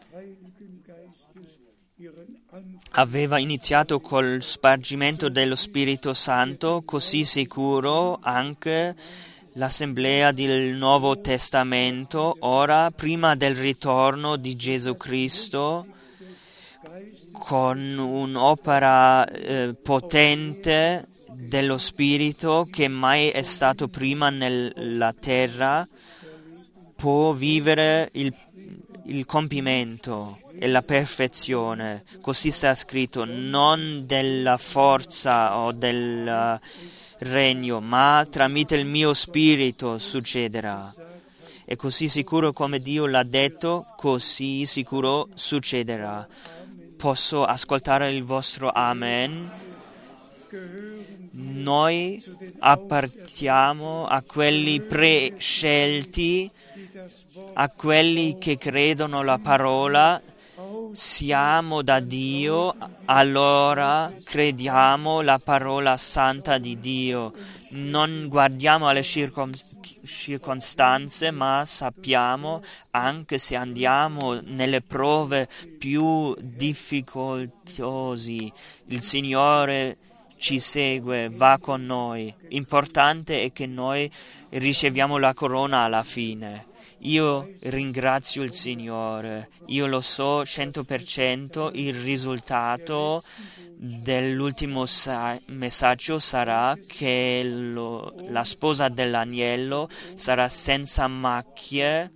aveva iniziato col spargimento dello Spirito Santo, così sicuro anche l'Assemblea del Nuovo Testamento, ora prima del ritorno di Gesù Cristo, con un'opera eh, potente dello Spirito che mai è stato prima nella terra, può vivere il, il compimento e la perfezione. Così sta scritto: non della forza o del regno, ma tramite il mio spirito succederà. E così sicuro come Dio l'ha detto, così sicuro succederà. Posso ascoltare il vostro amen? Noi appartiamo a quelli prescelti, a quelli che credono la parola. Siamo da Dio, allora crediamo la parola santa di Dio. Non guardiamo alle circom- circostanze, ma sappiamo, anche se andiamo nelle prove più difficoltose, il Signore ci segue, va con noi. Importante è che noi riceviamo la corona alla fine. Io ringrazio il Signore, io lo so cento per cento, il risultato dell'ultimo sa- messaggio sarà che lo, la sposa dell'agnello sarà senza macchie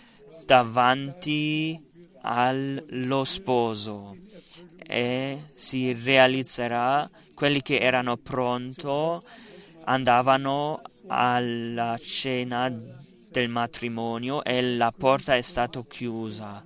davanti allo sposo e si realizzerà. Quelli che erano pronti andavano alla cena del matrimonio e la porta è stata chiusa.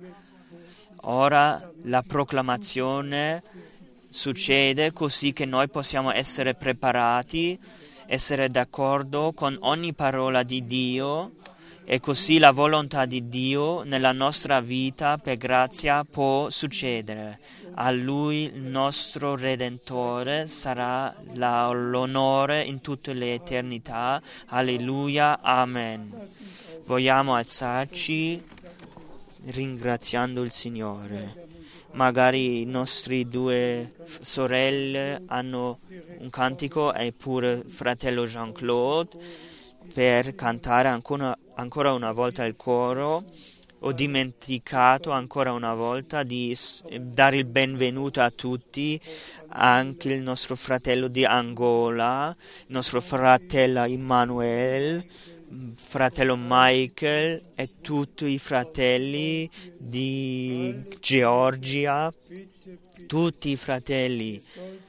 Ora la proclamazione succede così che noi possiamo essere preparati, essere d'accordo con ogni parola di Dio, e così la volontà di Dio nella nostra vita per grazia può succedere. A Lui, il nostro Redentore, sarà la, l'onore in tutte le eternità. Alleluia, amen. Vogliamo alzarci ringraziando il Signore. Magari i nostri due sorelle hanno un cantico e pure fratello Jean-Claude per cantare ancora, ancora una volta il coro. Ho dimenticato ancora una volta di dare il benvenuto a tutti, anche il nostro fratello di Angola, il nostro fratello Emmanuel, fratello Michael e tutti i fratelli di Georgia, tutti i fratelli.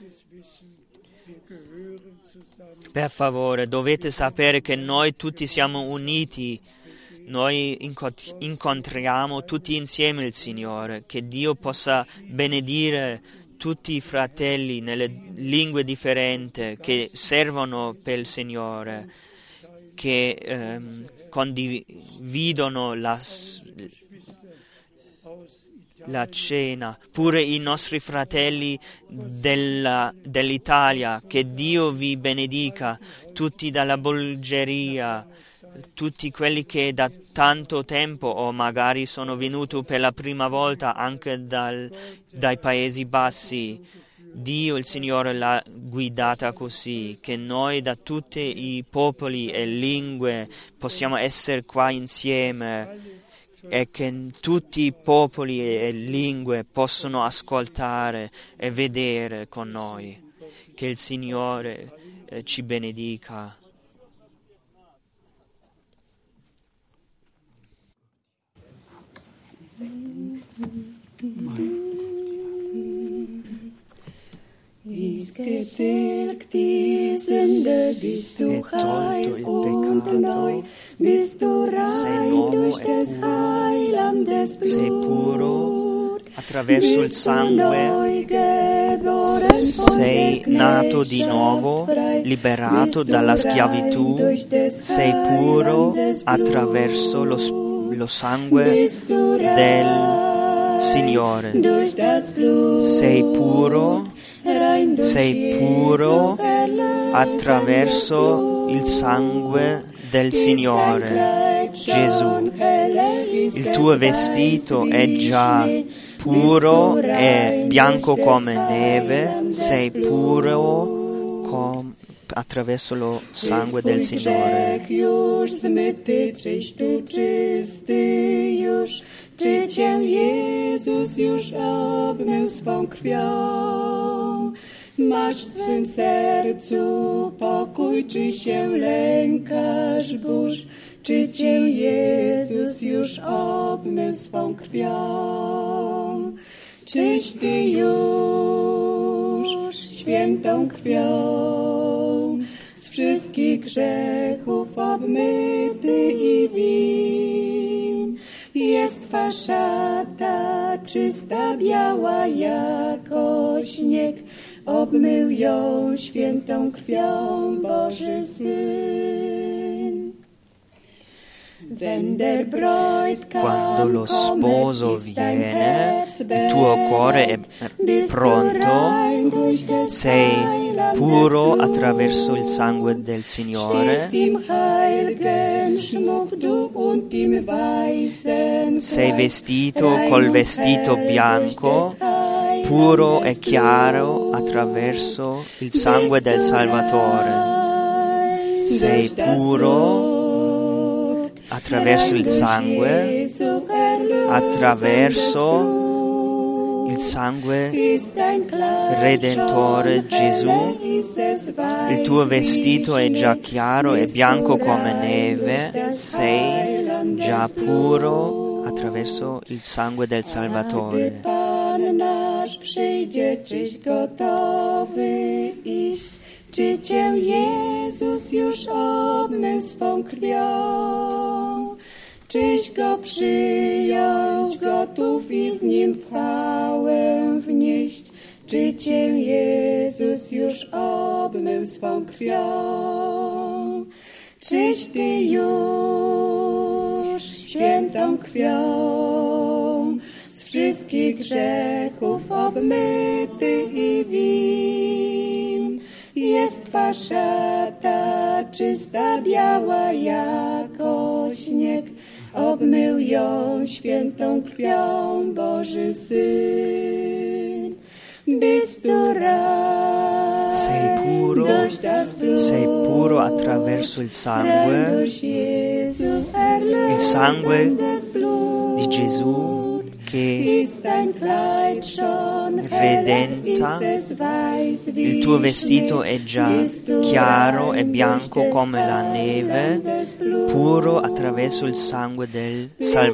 Per favore, dovete sapere che noi tutti siamo uniti. Noi incontriamo tutti insieme il Signore. Che Dio possa benedire tutti i fratelli nelle lingue differenti che servono per il Signore, che ehm, condividono la, la cena, pure i nostri fratelli della, dell'Italia. Che Dio vi benedica, tutti dalla Bulgaria, tutti quelli che da tanto tempo o magari sono venuti per la prima volta anche dal, dai Paesi Bassi. Dio, il Signore, l'ha guidata così, che noi da tutti i popoli e lingue possiamo essere qua insieme e che tutti i popoli e lingue possono ascoltare e vedere con noi. Che il Signore eh, ci benedica. Dies getilgt die Sünde, bist du heil und neu, bist du rein durch des Heilandes Blut, attraverso il sangue sei nato di nuovo, liberato dalla schiavitù, sei puro attraverso lo, lo sangue del Signore, sei puro. Sei puro attraverso il sangue del Signore Gesù. Il tuo vestito è già puro e bianco come neve. Sei puro com- attraverso lo sangue del Signore. Czy Cię Jezus już obmył swą krwią? Masz w swym sercu pokój, czy się lękasz burz? Czy Cię Jezus już obmył swą krwią? Czyś Ty już świętą krwią z wszystkich grzechów obmyty i win? Jest Twa szata czysta, biała jako śnieg, obmył ją świętą krwią, Boży Syn. Quando lo sposo viene, il tuo cuore è pronto, sei puro attraverso il sangue del Signore, sei vestito col vestito bianco, puro e chiaro attraverso il sangue del Salvatore. Sei puro attraverso il sangue, attraverso il sangue redentore Gesù. Il tuo vestito è già chiaro e bianco come neve, sei già puro attraverso il sangue del Salvatore. Czy Cię Jezus już obmył swą krwią? Czyś Go przyjął, gotów i z Nim w chwałę wnieść? Czy Cię Jezus już obmył swą krwią? Czyś Ty już świętą krwią z wszystkich grzechów obmyty i win? Jest Twa szata czysta, biała jako śnieg, obmył ją świętą krwią, Boży Syn. Bist du rein, sei puro, sei puro attraverso il sangue, il sangue di Gesù che redenta. Il tuo vestito è già chiaro e bianco come la neve, puro attraverso il sangue del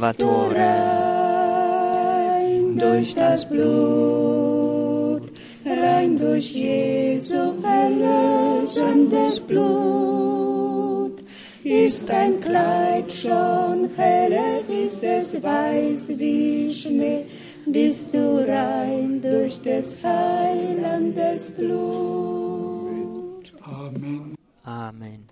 Salvatore. Durch das Blut, rein durch Jesu erlösendes Blut, ist dein Kleid schon heller, ist es weiß wie Schnee, bist du rein durch des Heilandes Blut. Amen. Amen.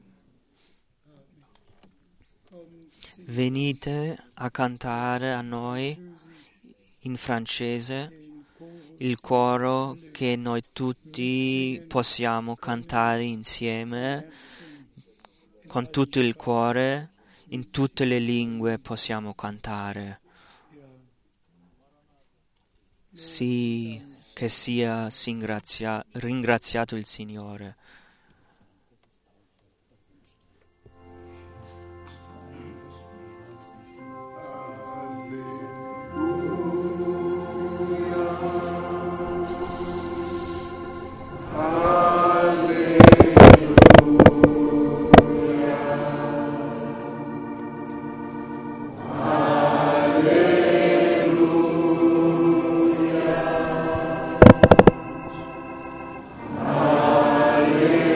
Venite a cantare a noi in francese il coro che noi tutti possiamo cantare insieme con tutto il cuore, in tutte le lingue possiamo cantare. Sì, che sia singrazia- ringraziato il Signore. Alleluia.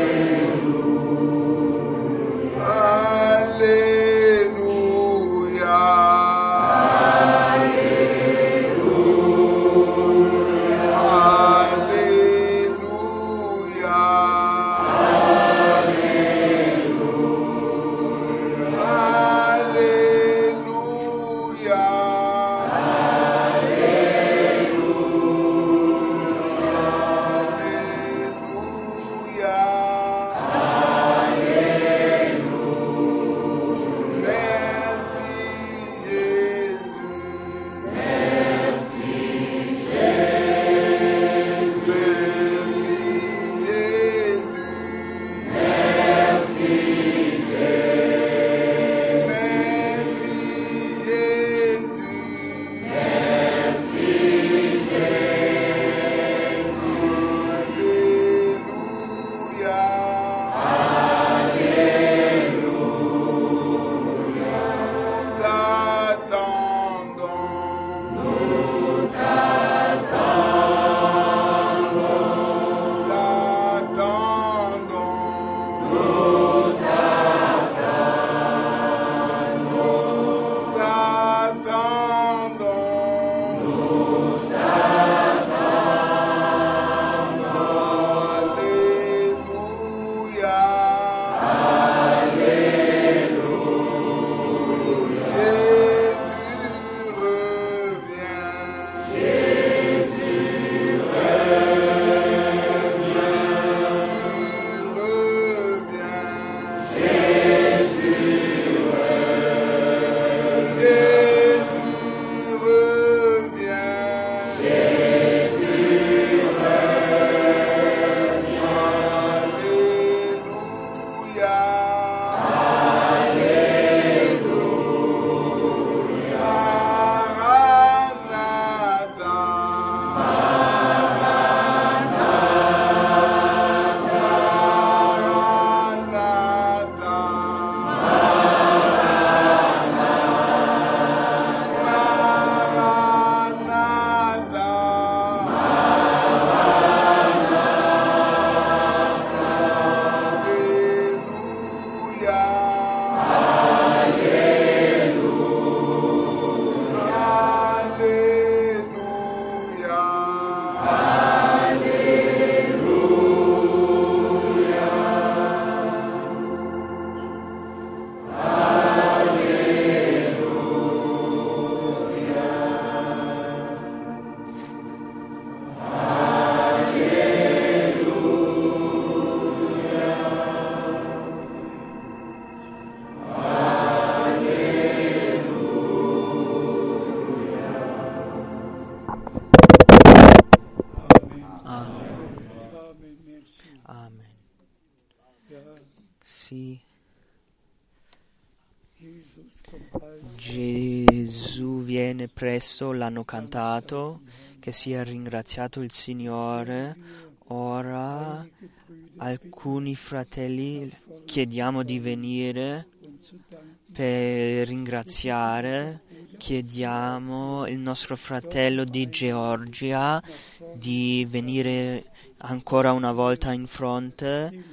Gesù viene presto, l'hanno cantato, che sia ringraziato il Signore. Ora alcuni fratelli chiediamo di venire per ringraziare. Chiediamo il nostro fratello di Georgia di venire ancora una volta in fronte,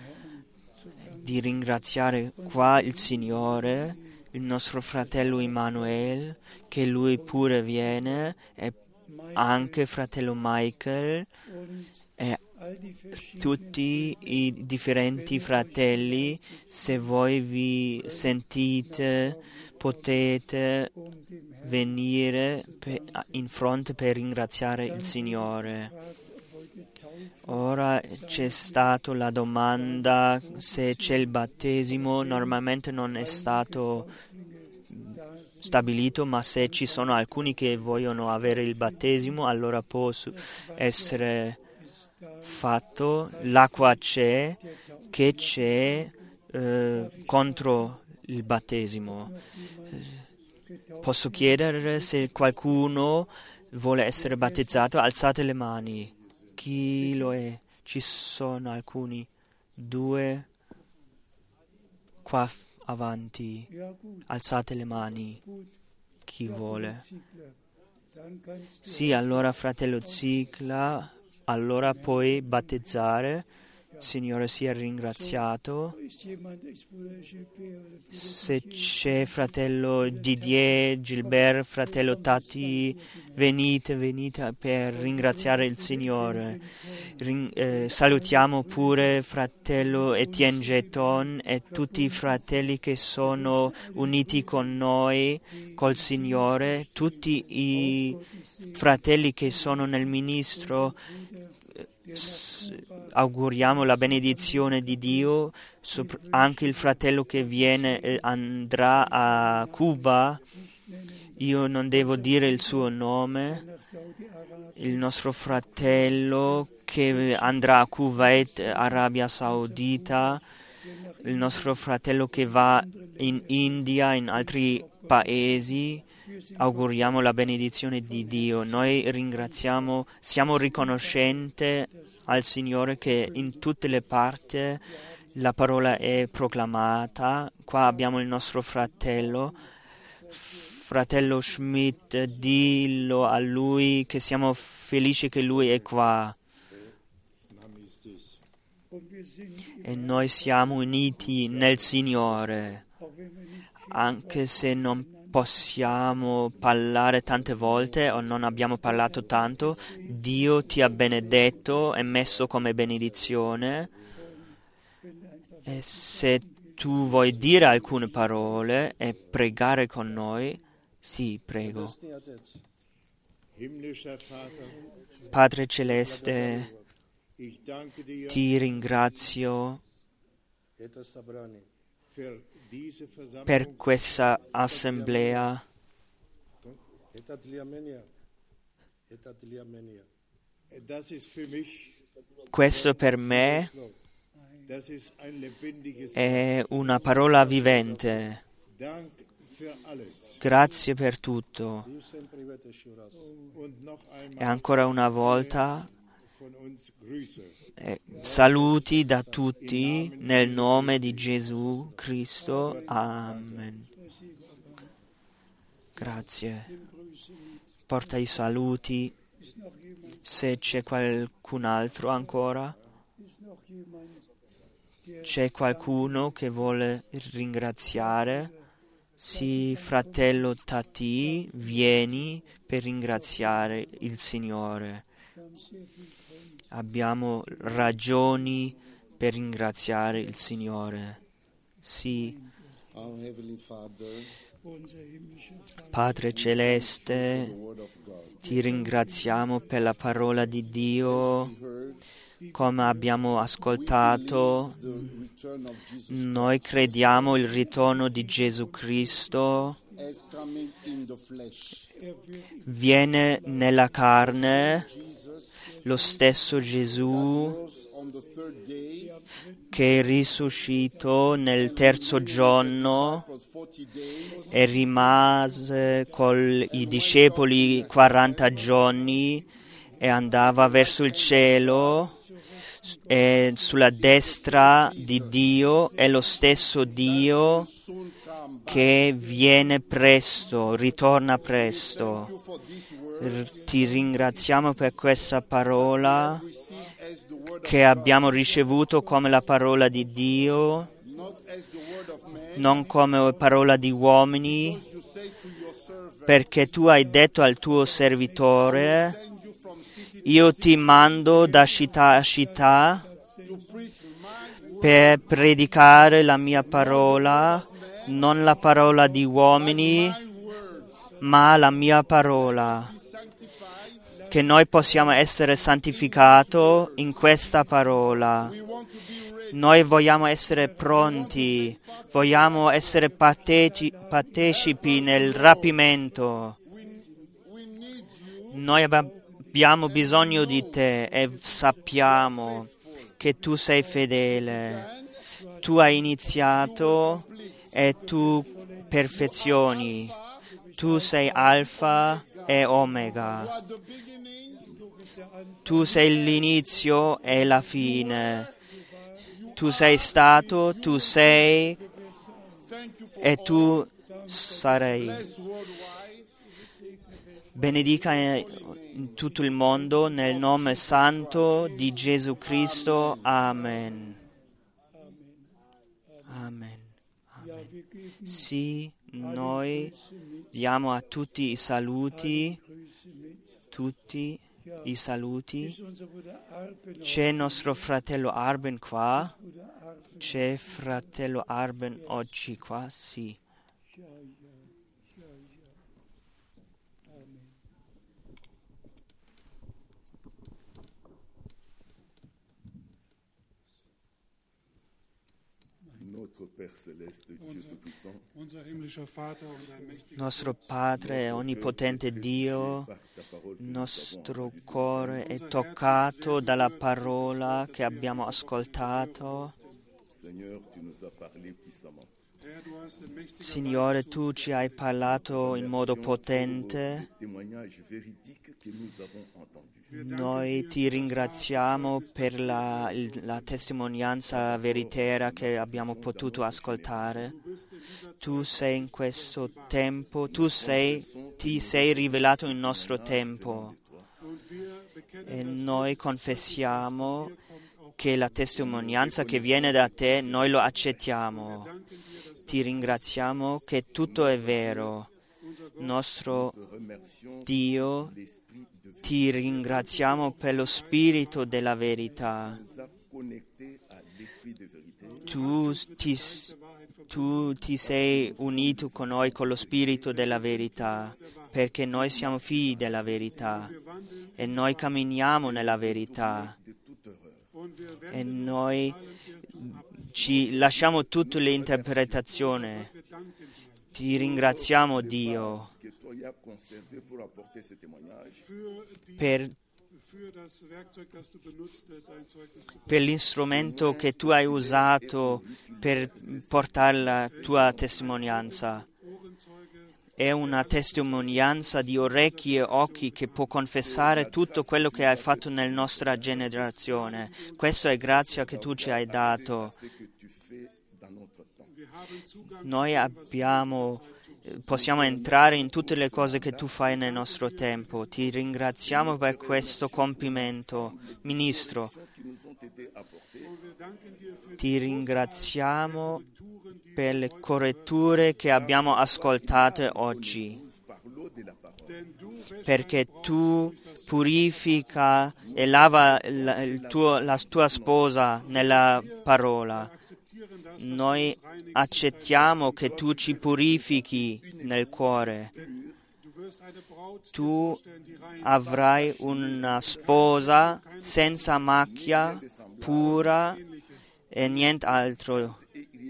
di ringraziare qua il Signore. Il nostro fratello Emanuele, che lui pure viene, e anche fratello Michael, e tutti i differenti fratelli. Se voi vi sentite, potete venire in fronte per ringraziare il Signore. Ora c'è stata la domanda se c'è il battesimo. Normalmente non è stato stabilito, ma se ci sono alcuni che vogliono avere il battesimo, allora può essere fatto. L'acqua c'è, che c'è eh, contro il battesimo. Posso chiedere se qualcuno vuole essere battezzato? Alzate le mani. Chi lo è? Ci sono alcuni, due, qua avanti. Alzate le mani. Chi vuole? Sì, allora fratello Zigla, allora puoi battezzare. Signore sia ringraziato. Se c'è fratello Didier, Gilbert, fratello Tati, venite, venite per ringraziare il Signore. Ring, eh, salutiamo pure fratello Etienne Getton e tutti i fratelli che sono uniti con noi, col Signore, tutti i fratelli che sono nel ministro. Auguriamo la benedizione di Dio, anche il fratello che viene eh, andrà a Cuba. Io non devo dire il suo nome. Il nostro fratello che andrà a Kuwait, Arabia Saudita, il nostro fratello che va in India, in altri paesi. Auguriamo la benedizione di Dio. Noi ringraziamo, siamo riconoscenti al Signore che in tutte le parti la parola è proclamata. Qua abbiamo il nostro fratello, fratello Schmidt, dillo a lui che siamo felici che lui è qua. E noi siamo uniti nel Signore, anche se non possiamo parlare tante volte o non abbiamo parlato tanto. Dio ti ha benedetto e messo come benedizione, e se tu vuoi dire alcune parole e pregare con noi, sì, prego. Padre Celeste, ti ringrazio per questa assemblea. Questo per me è una parola vivente. Grazie per tutto. E ancora una volta Eh, saluti da tutti nel nome di Gesù Cristo. Amen. Grazie. Porta i saluti. Se c'è qualcun altro ancora. C'è qualcuno che vuole ringraziare? Sì, fratello Tati, vieni per ringraziare il Signore. Abbiamo ragioni per ringraziare il Signore. Sì. Padre Celeste, ti ringraziamo per la parola di Dio. Come abbiamo ascoltato, noi crediamo il ritorno di Gesù Cristo viene nella carne, lo stesso Gesù che è risuscito nel terzo giorno e rimase con i discepoli quaranta giorni e andava verso il cielo. E sulla destra di Dio è lo stesso Dio che viene presto, ritorna presto. Ti ringraziamo per questa parola che abbiamo ricevuto come la parola di Dio, non come parola di uomini, perché tu hai detto al tuo servitore: io ti mando da città a città per predicare la mia parola, non la parola di uomini, ma la mia parola. Che noi possiamo essere santificati in questa parola. Noi vogliamo essere pronti, vogliamo essere parteci- partecipi nel rapimento. Noi abbiamo Abbiamo bisogno di te e sappiamo che tu sei fedele. Tu hai iniziato e tu perfezioni. Tu sei Alfa e Omega. Tu sei l'inizio e la fine. Tu sei stato, tu sei e tu sarai. Benedica in tutto il mondo, nel nome santo di Gesù Cristo. Amen. Amen. Amen. Sì, noi diamo a tutti i saluti, tutti i saluti. C'è nostro fratello Arben qua? C'è fratello Arben oggi qua? Sì. Nostro Padre onnipotente Dio, il nostro cuore è toccato dalla parola che abbiamo ascoltato. Signore, tu ci hai parlato in modo potente. Noi ti ringraziamo per la, la testimonianza veritiera che abbiamo potuto ascoltare. Tu sei in questo tempo, tu sei, ti sei rivelato in nostro tempo e noi confessiamo che la testimonianza che viene da te, noi lo accettiamo. Ti ringraziamo che tutto è vero. Nostro Dio, ti ringraziamo per lo spirito della verità. Tu ti, tu ti sei unito con noi con lo spirito della verità, perché noi siamo figli della verità e noi camminiamo nella verità e noi ci lasciamo tutte le interpretazioni. Ti ringraziamo, Dio, per, per l'istrumento che tu hai usato per portare la tua testimonianza. È una testimonianza di orecchi e occhi che può confessare tutto quello che hai fatto nella nostra generazione. Questa è grazia che tu ci hai dato. Noi abbiamo, possiamo entrare in tutte le cose che tu fai nel nostro tempo. Ti ringraziamo per questo compimento, Ministro. Ti ringraziamo per le corretture che abbiamo ascoltate oggi, perché tu purifica e lava la, il tuo, la tua sposa nella parola. Noi accettiamo che tu ci purifichi nel cuore. Tu avrai una sposa senza macchia, pura e nient'altro.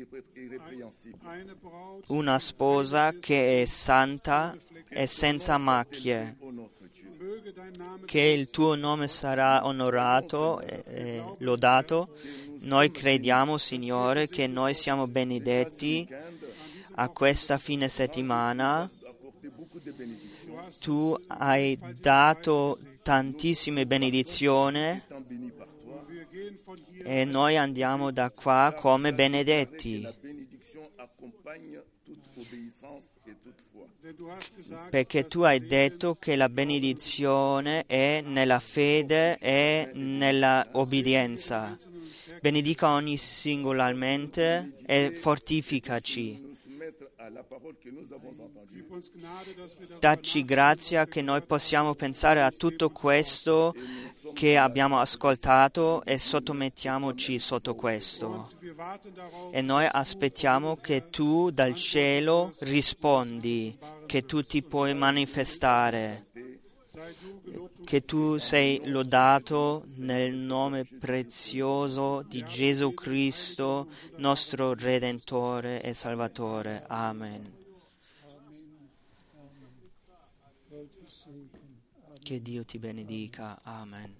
Una sposa che è santa e senza macchie. Che il tuo nome sarà onorato e, e lodato. Noi crediamo, Signore, che noi siamo benedetti a questa fine settimana. Tu hai dato tantissime benedizioni e noi andiamo da qua come benedetti, perché tu hai detto che la benedizione è nella fede e nella obbedienza. Benedica ogni singolarmente e fortificaci. Dacci grazia che noi possiamo pensare a tutto questo che abbiamo ascoltato e sottomettiamoci sotto questo. E noi aspettiamo che tu dal cielo rispondi, che tu ti puoi manifestare, che tu sei lodato nel nome prezioso di Gesù Cristo, nostro Redentore e Salvatore. Amen. Che Dio ti benedica. Amen.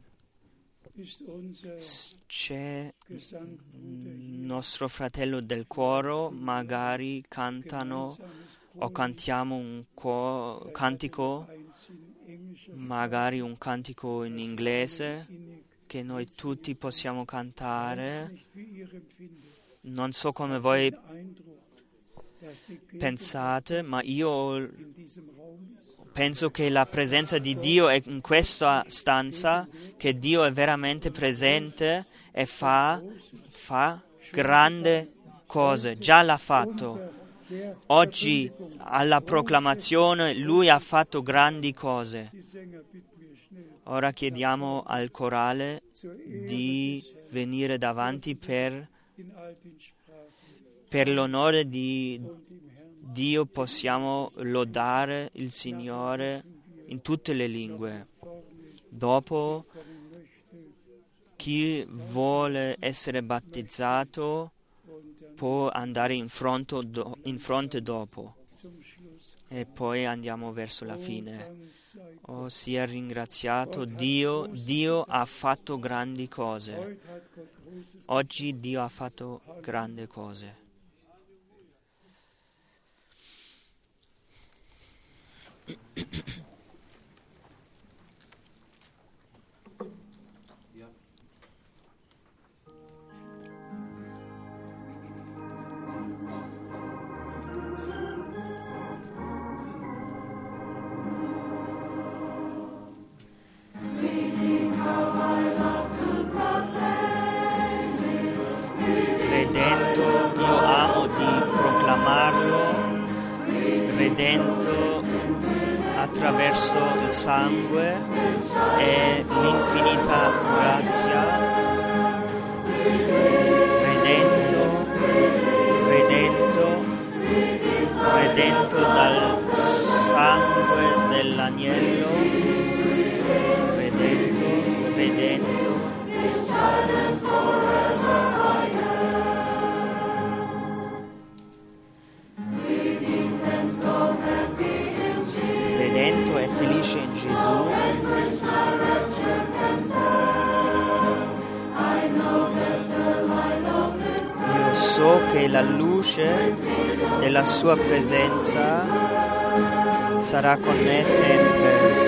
C'è nostro fratello del coro, magari cantano o cantiamo un co- cantico, magari un cantico in inglese che noi tutti possiamo cantare. Non so come voi pensate, ma io penso che la presenza di Dio è in questa stanza, che Dio è veramente presente e fa, fa grandi cose, già l'ha fatto. Oggi alla proclamazione Lui ha fatto grandi cose. Ora chiediamo al corale di venire davanti per, per l'onore di Dio possiamo lodare il Signore in tutte le lingue. Dopo, chi vuole essere battezzato può andare in fronte, do, in fronte dopo e poi andiamo verso la fine. Oh, sia ringraziato Dio, Dio ha fatto grandi cose. Oggi Dio ha fatto grandi cose. Redento, io amo di proclamarlo, redento attraverso il sangue e l'infinita grazia, redento, redento, redento dal sangue dell'agnello, redento, redento. Redento e felice in Gesù. Io so che la luce della sua presenza sarà con me sempre.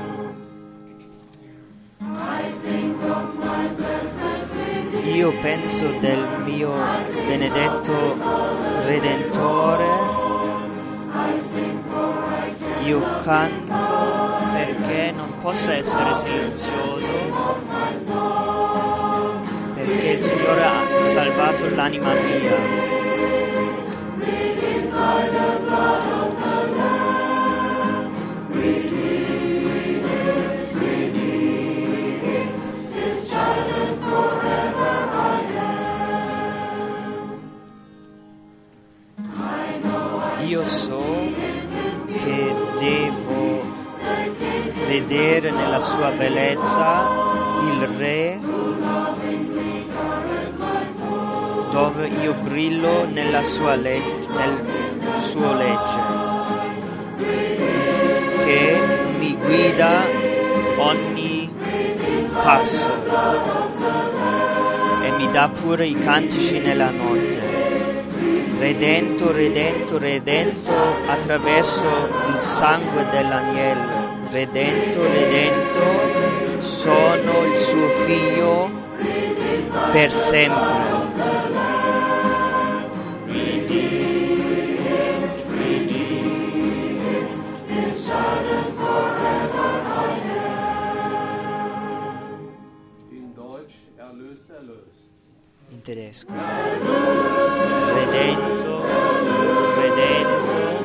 Io penso attraverso del mio benedetto Redentore. Io canto perché non posso essere silenzioso, perché il Signore ha salvato l'anima mia. Io so che devo vedere nella sua bellezza il Re, dove io brillo nella sua legge, nel suo legge, che mi guida ogni passo e mi dà pure i cantici nella notte. Redento, redento, redento attraverso il sangue dell'agnello. Redento, redento, sono il suo figlio per sempre. In tedesco. Redento, redento,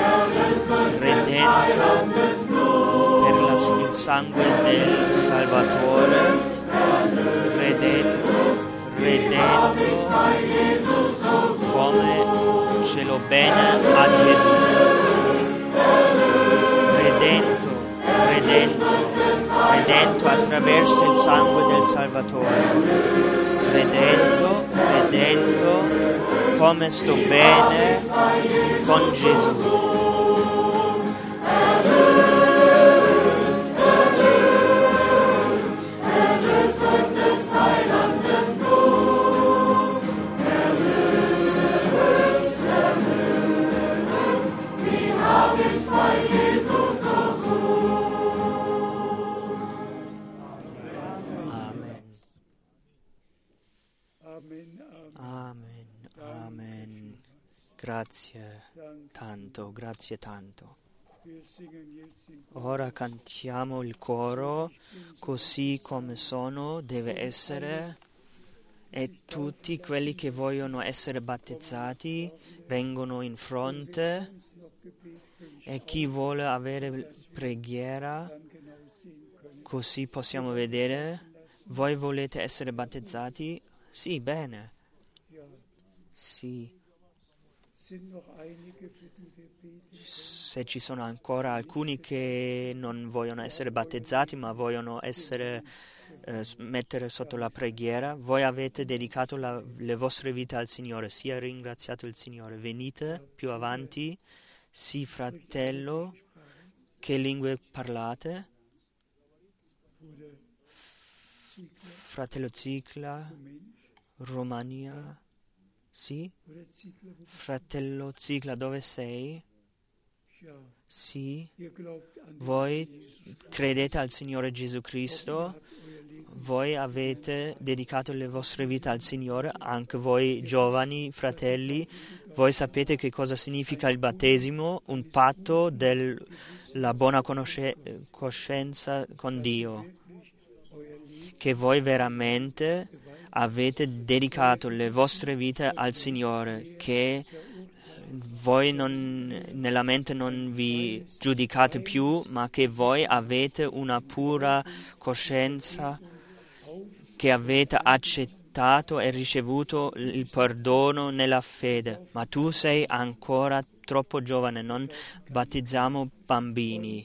redento per la, il sangue del Salvatore. Redento, redento come ce l'ho bene a Gesù. Redento, redento, redento attraverso il sangue del Salvatore. Redento, redento, come sto bene con Gesù. Amen, amen. Grazie tanto, grazie tanto. Ora cantiamo il coro, così come sono deve essere, e tutti quelli che vogliono essere battezzati vengono in fronte, e chi vuole avere preghiera, così possiamo vedere. Voi volete essere battezzati? Sì, bene. Sì. Se ci sono ancora alcuni che non vogliono essere battezzati ma vogliono essere eh, mettere sotto la preghiera, voi avete dedicato la, le vostre vite al Signore, sia ringraziato il Signore. Venite più avanti. Sì, fratello, che lingue parlate? Fratello Zicla, Romania, sì? Fratello Zicla, dove sei? Sì? Voi credete al Signore Gesù Cristo? Voi avete dedicato le vostre vite al Signore, anche voi giovani fratelli. Voi sapete che cosa significa il battesimo, un patto della buona conosce- coscienza con Dio. Che voi veramente avete dedicato le vostre vite al Signore, che voi non, nella mente non vi giudicate più, ma che voi avete una pura coscienza, che avete accettato e ricevuto il perdono nella fede. Ma tu sei ancora troppo giovane, non battezziamo bambini.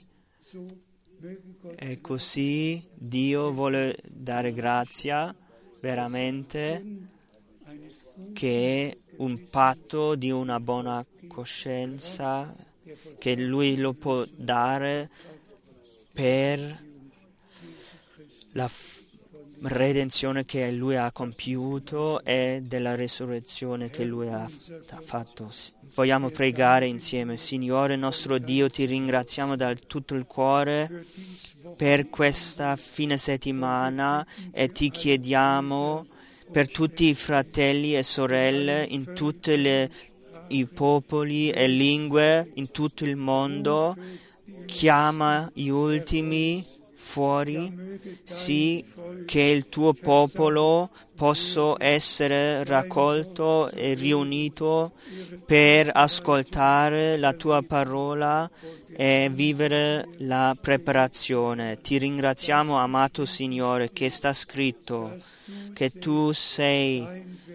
E così Dio vuole dare grazia veramente, che è un patto di una buona coscienza, che Lui lo può dare per la f- redenzione che Lui ha compiuto e della resurrezione che Lui ha f- fatto. Vogliamo pregare insieme. Signore nostro Dio, ti ringraziamo da tutto il cuore per questa fine settimana e ti chiediamo per tutti i fratelli e sorelle in tutti i popoli e lingue in tutto il mondo. Chiama gli ultimi fuori, sì, che il tuo popolo possa essere raccolto e riunito per ascoltare la tua parola e vivere la preparazione. Ti ringraziamo, amato Signore, che sta scritto che tu sei,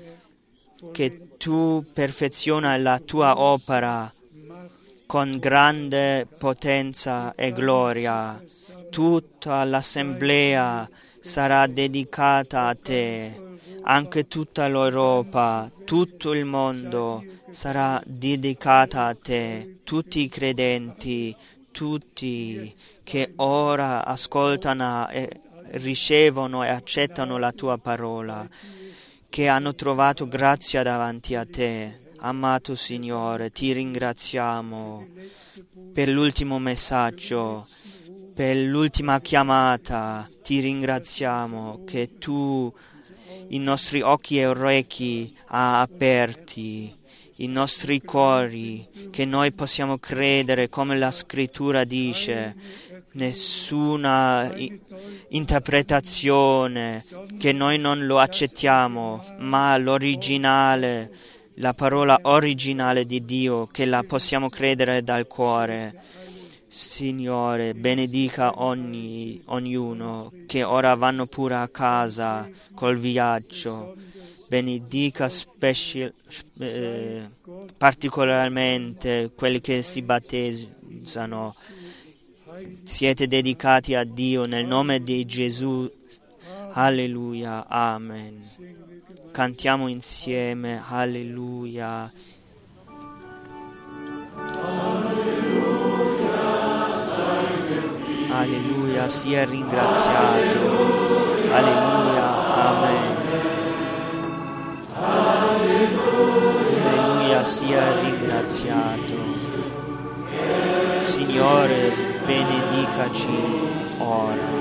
che tu perfeziona la tua opera con grande potenza e gloria. Tutta l'assemblea sarà dedicata a te, anche tutta l'Europa, tutto il mondo sarà dedicata a te, tutti i credenti, tutti che ora ascoltano e ricevono e accettano la tua parola, che hanno trovato grazia davanti a te. Amato Signore, ti ringraziamo per l'ultimo messaggio, per l'ultima chiamata. Ti ringraziamo che tu i nostri occhi e orecchi ha aperti, i nostri cuori, che noi possiamo credere come la scrittura dice, nessuna interpretazione, che noi non lo accettiamo, ma l'originale, la parola originale di Dio, che la possiamo credere dal cuore. Signore, benedica ogni, ognuno che ora vanno pure a casa col viaggio. Benedica speci- eh, particolarmente quelli che si battezzano. Siete dedicati a Dio nel nome di Gesù. Alleluia. Amen. Cantiamo insieme. Alleluia. Alleluia, sia ringraziato. Alleluia, amen. Alleluia, sia ringraziato. Signore, benedicaci ora.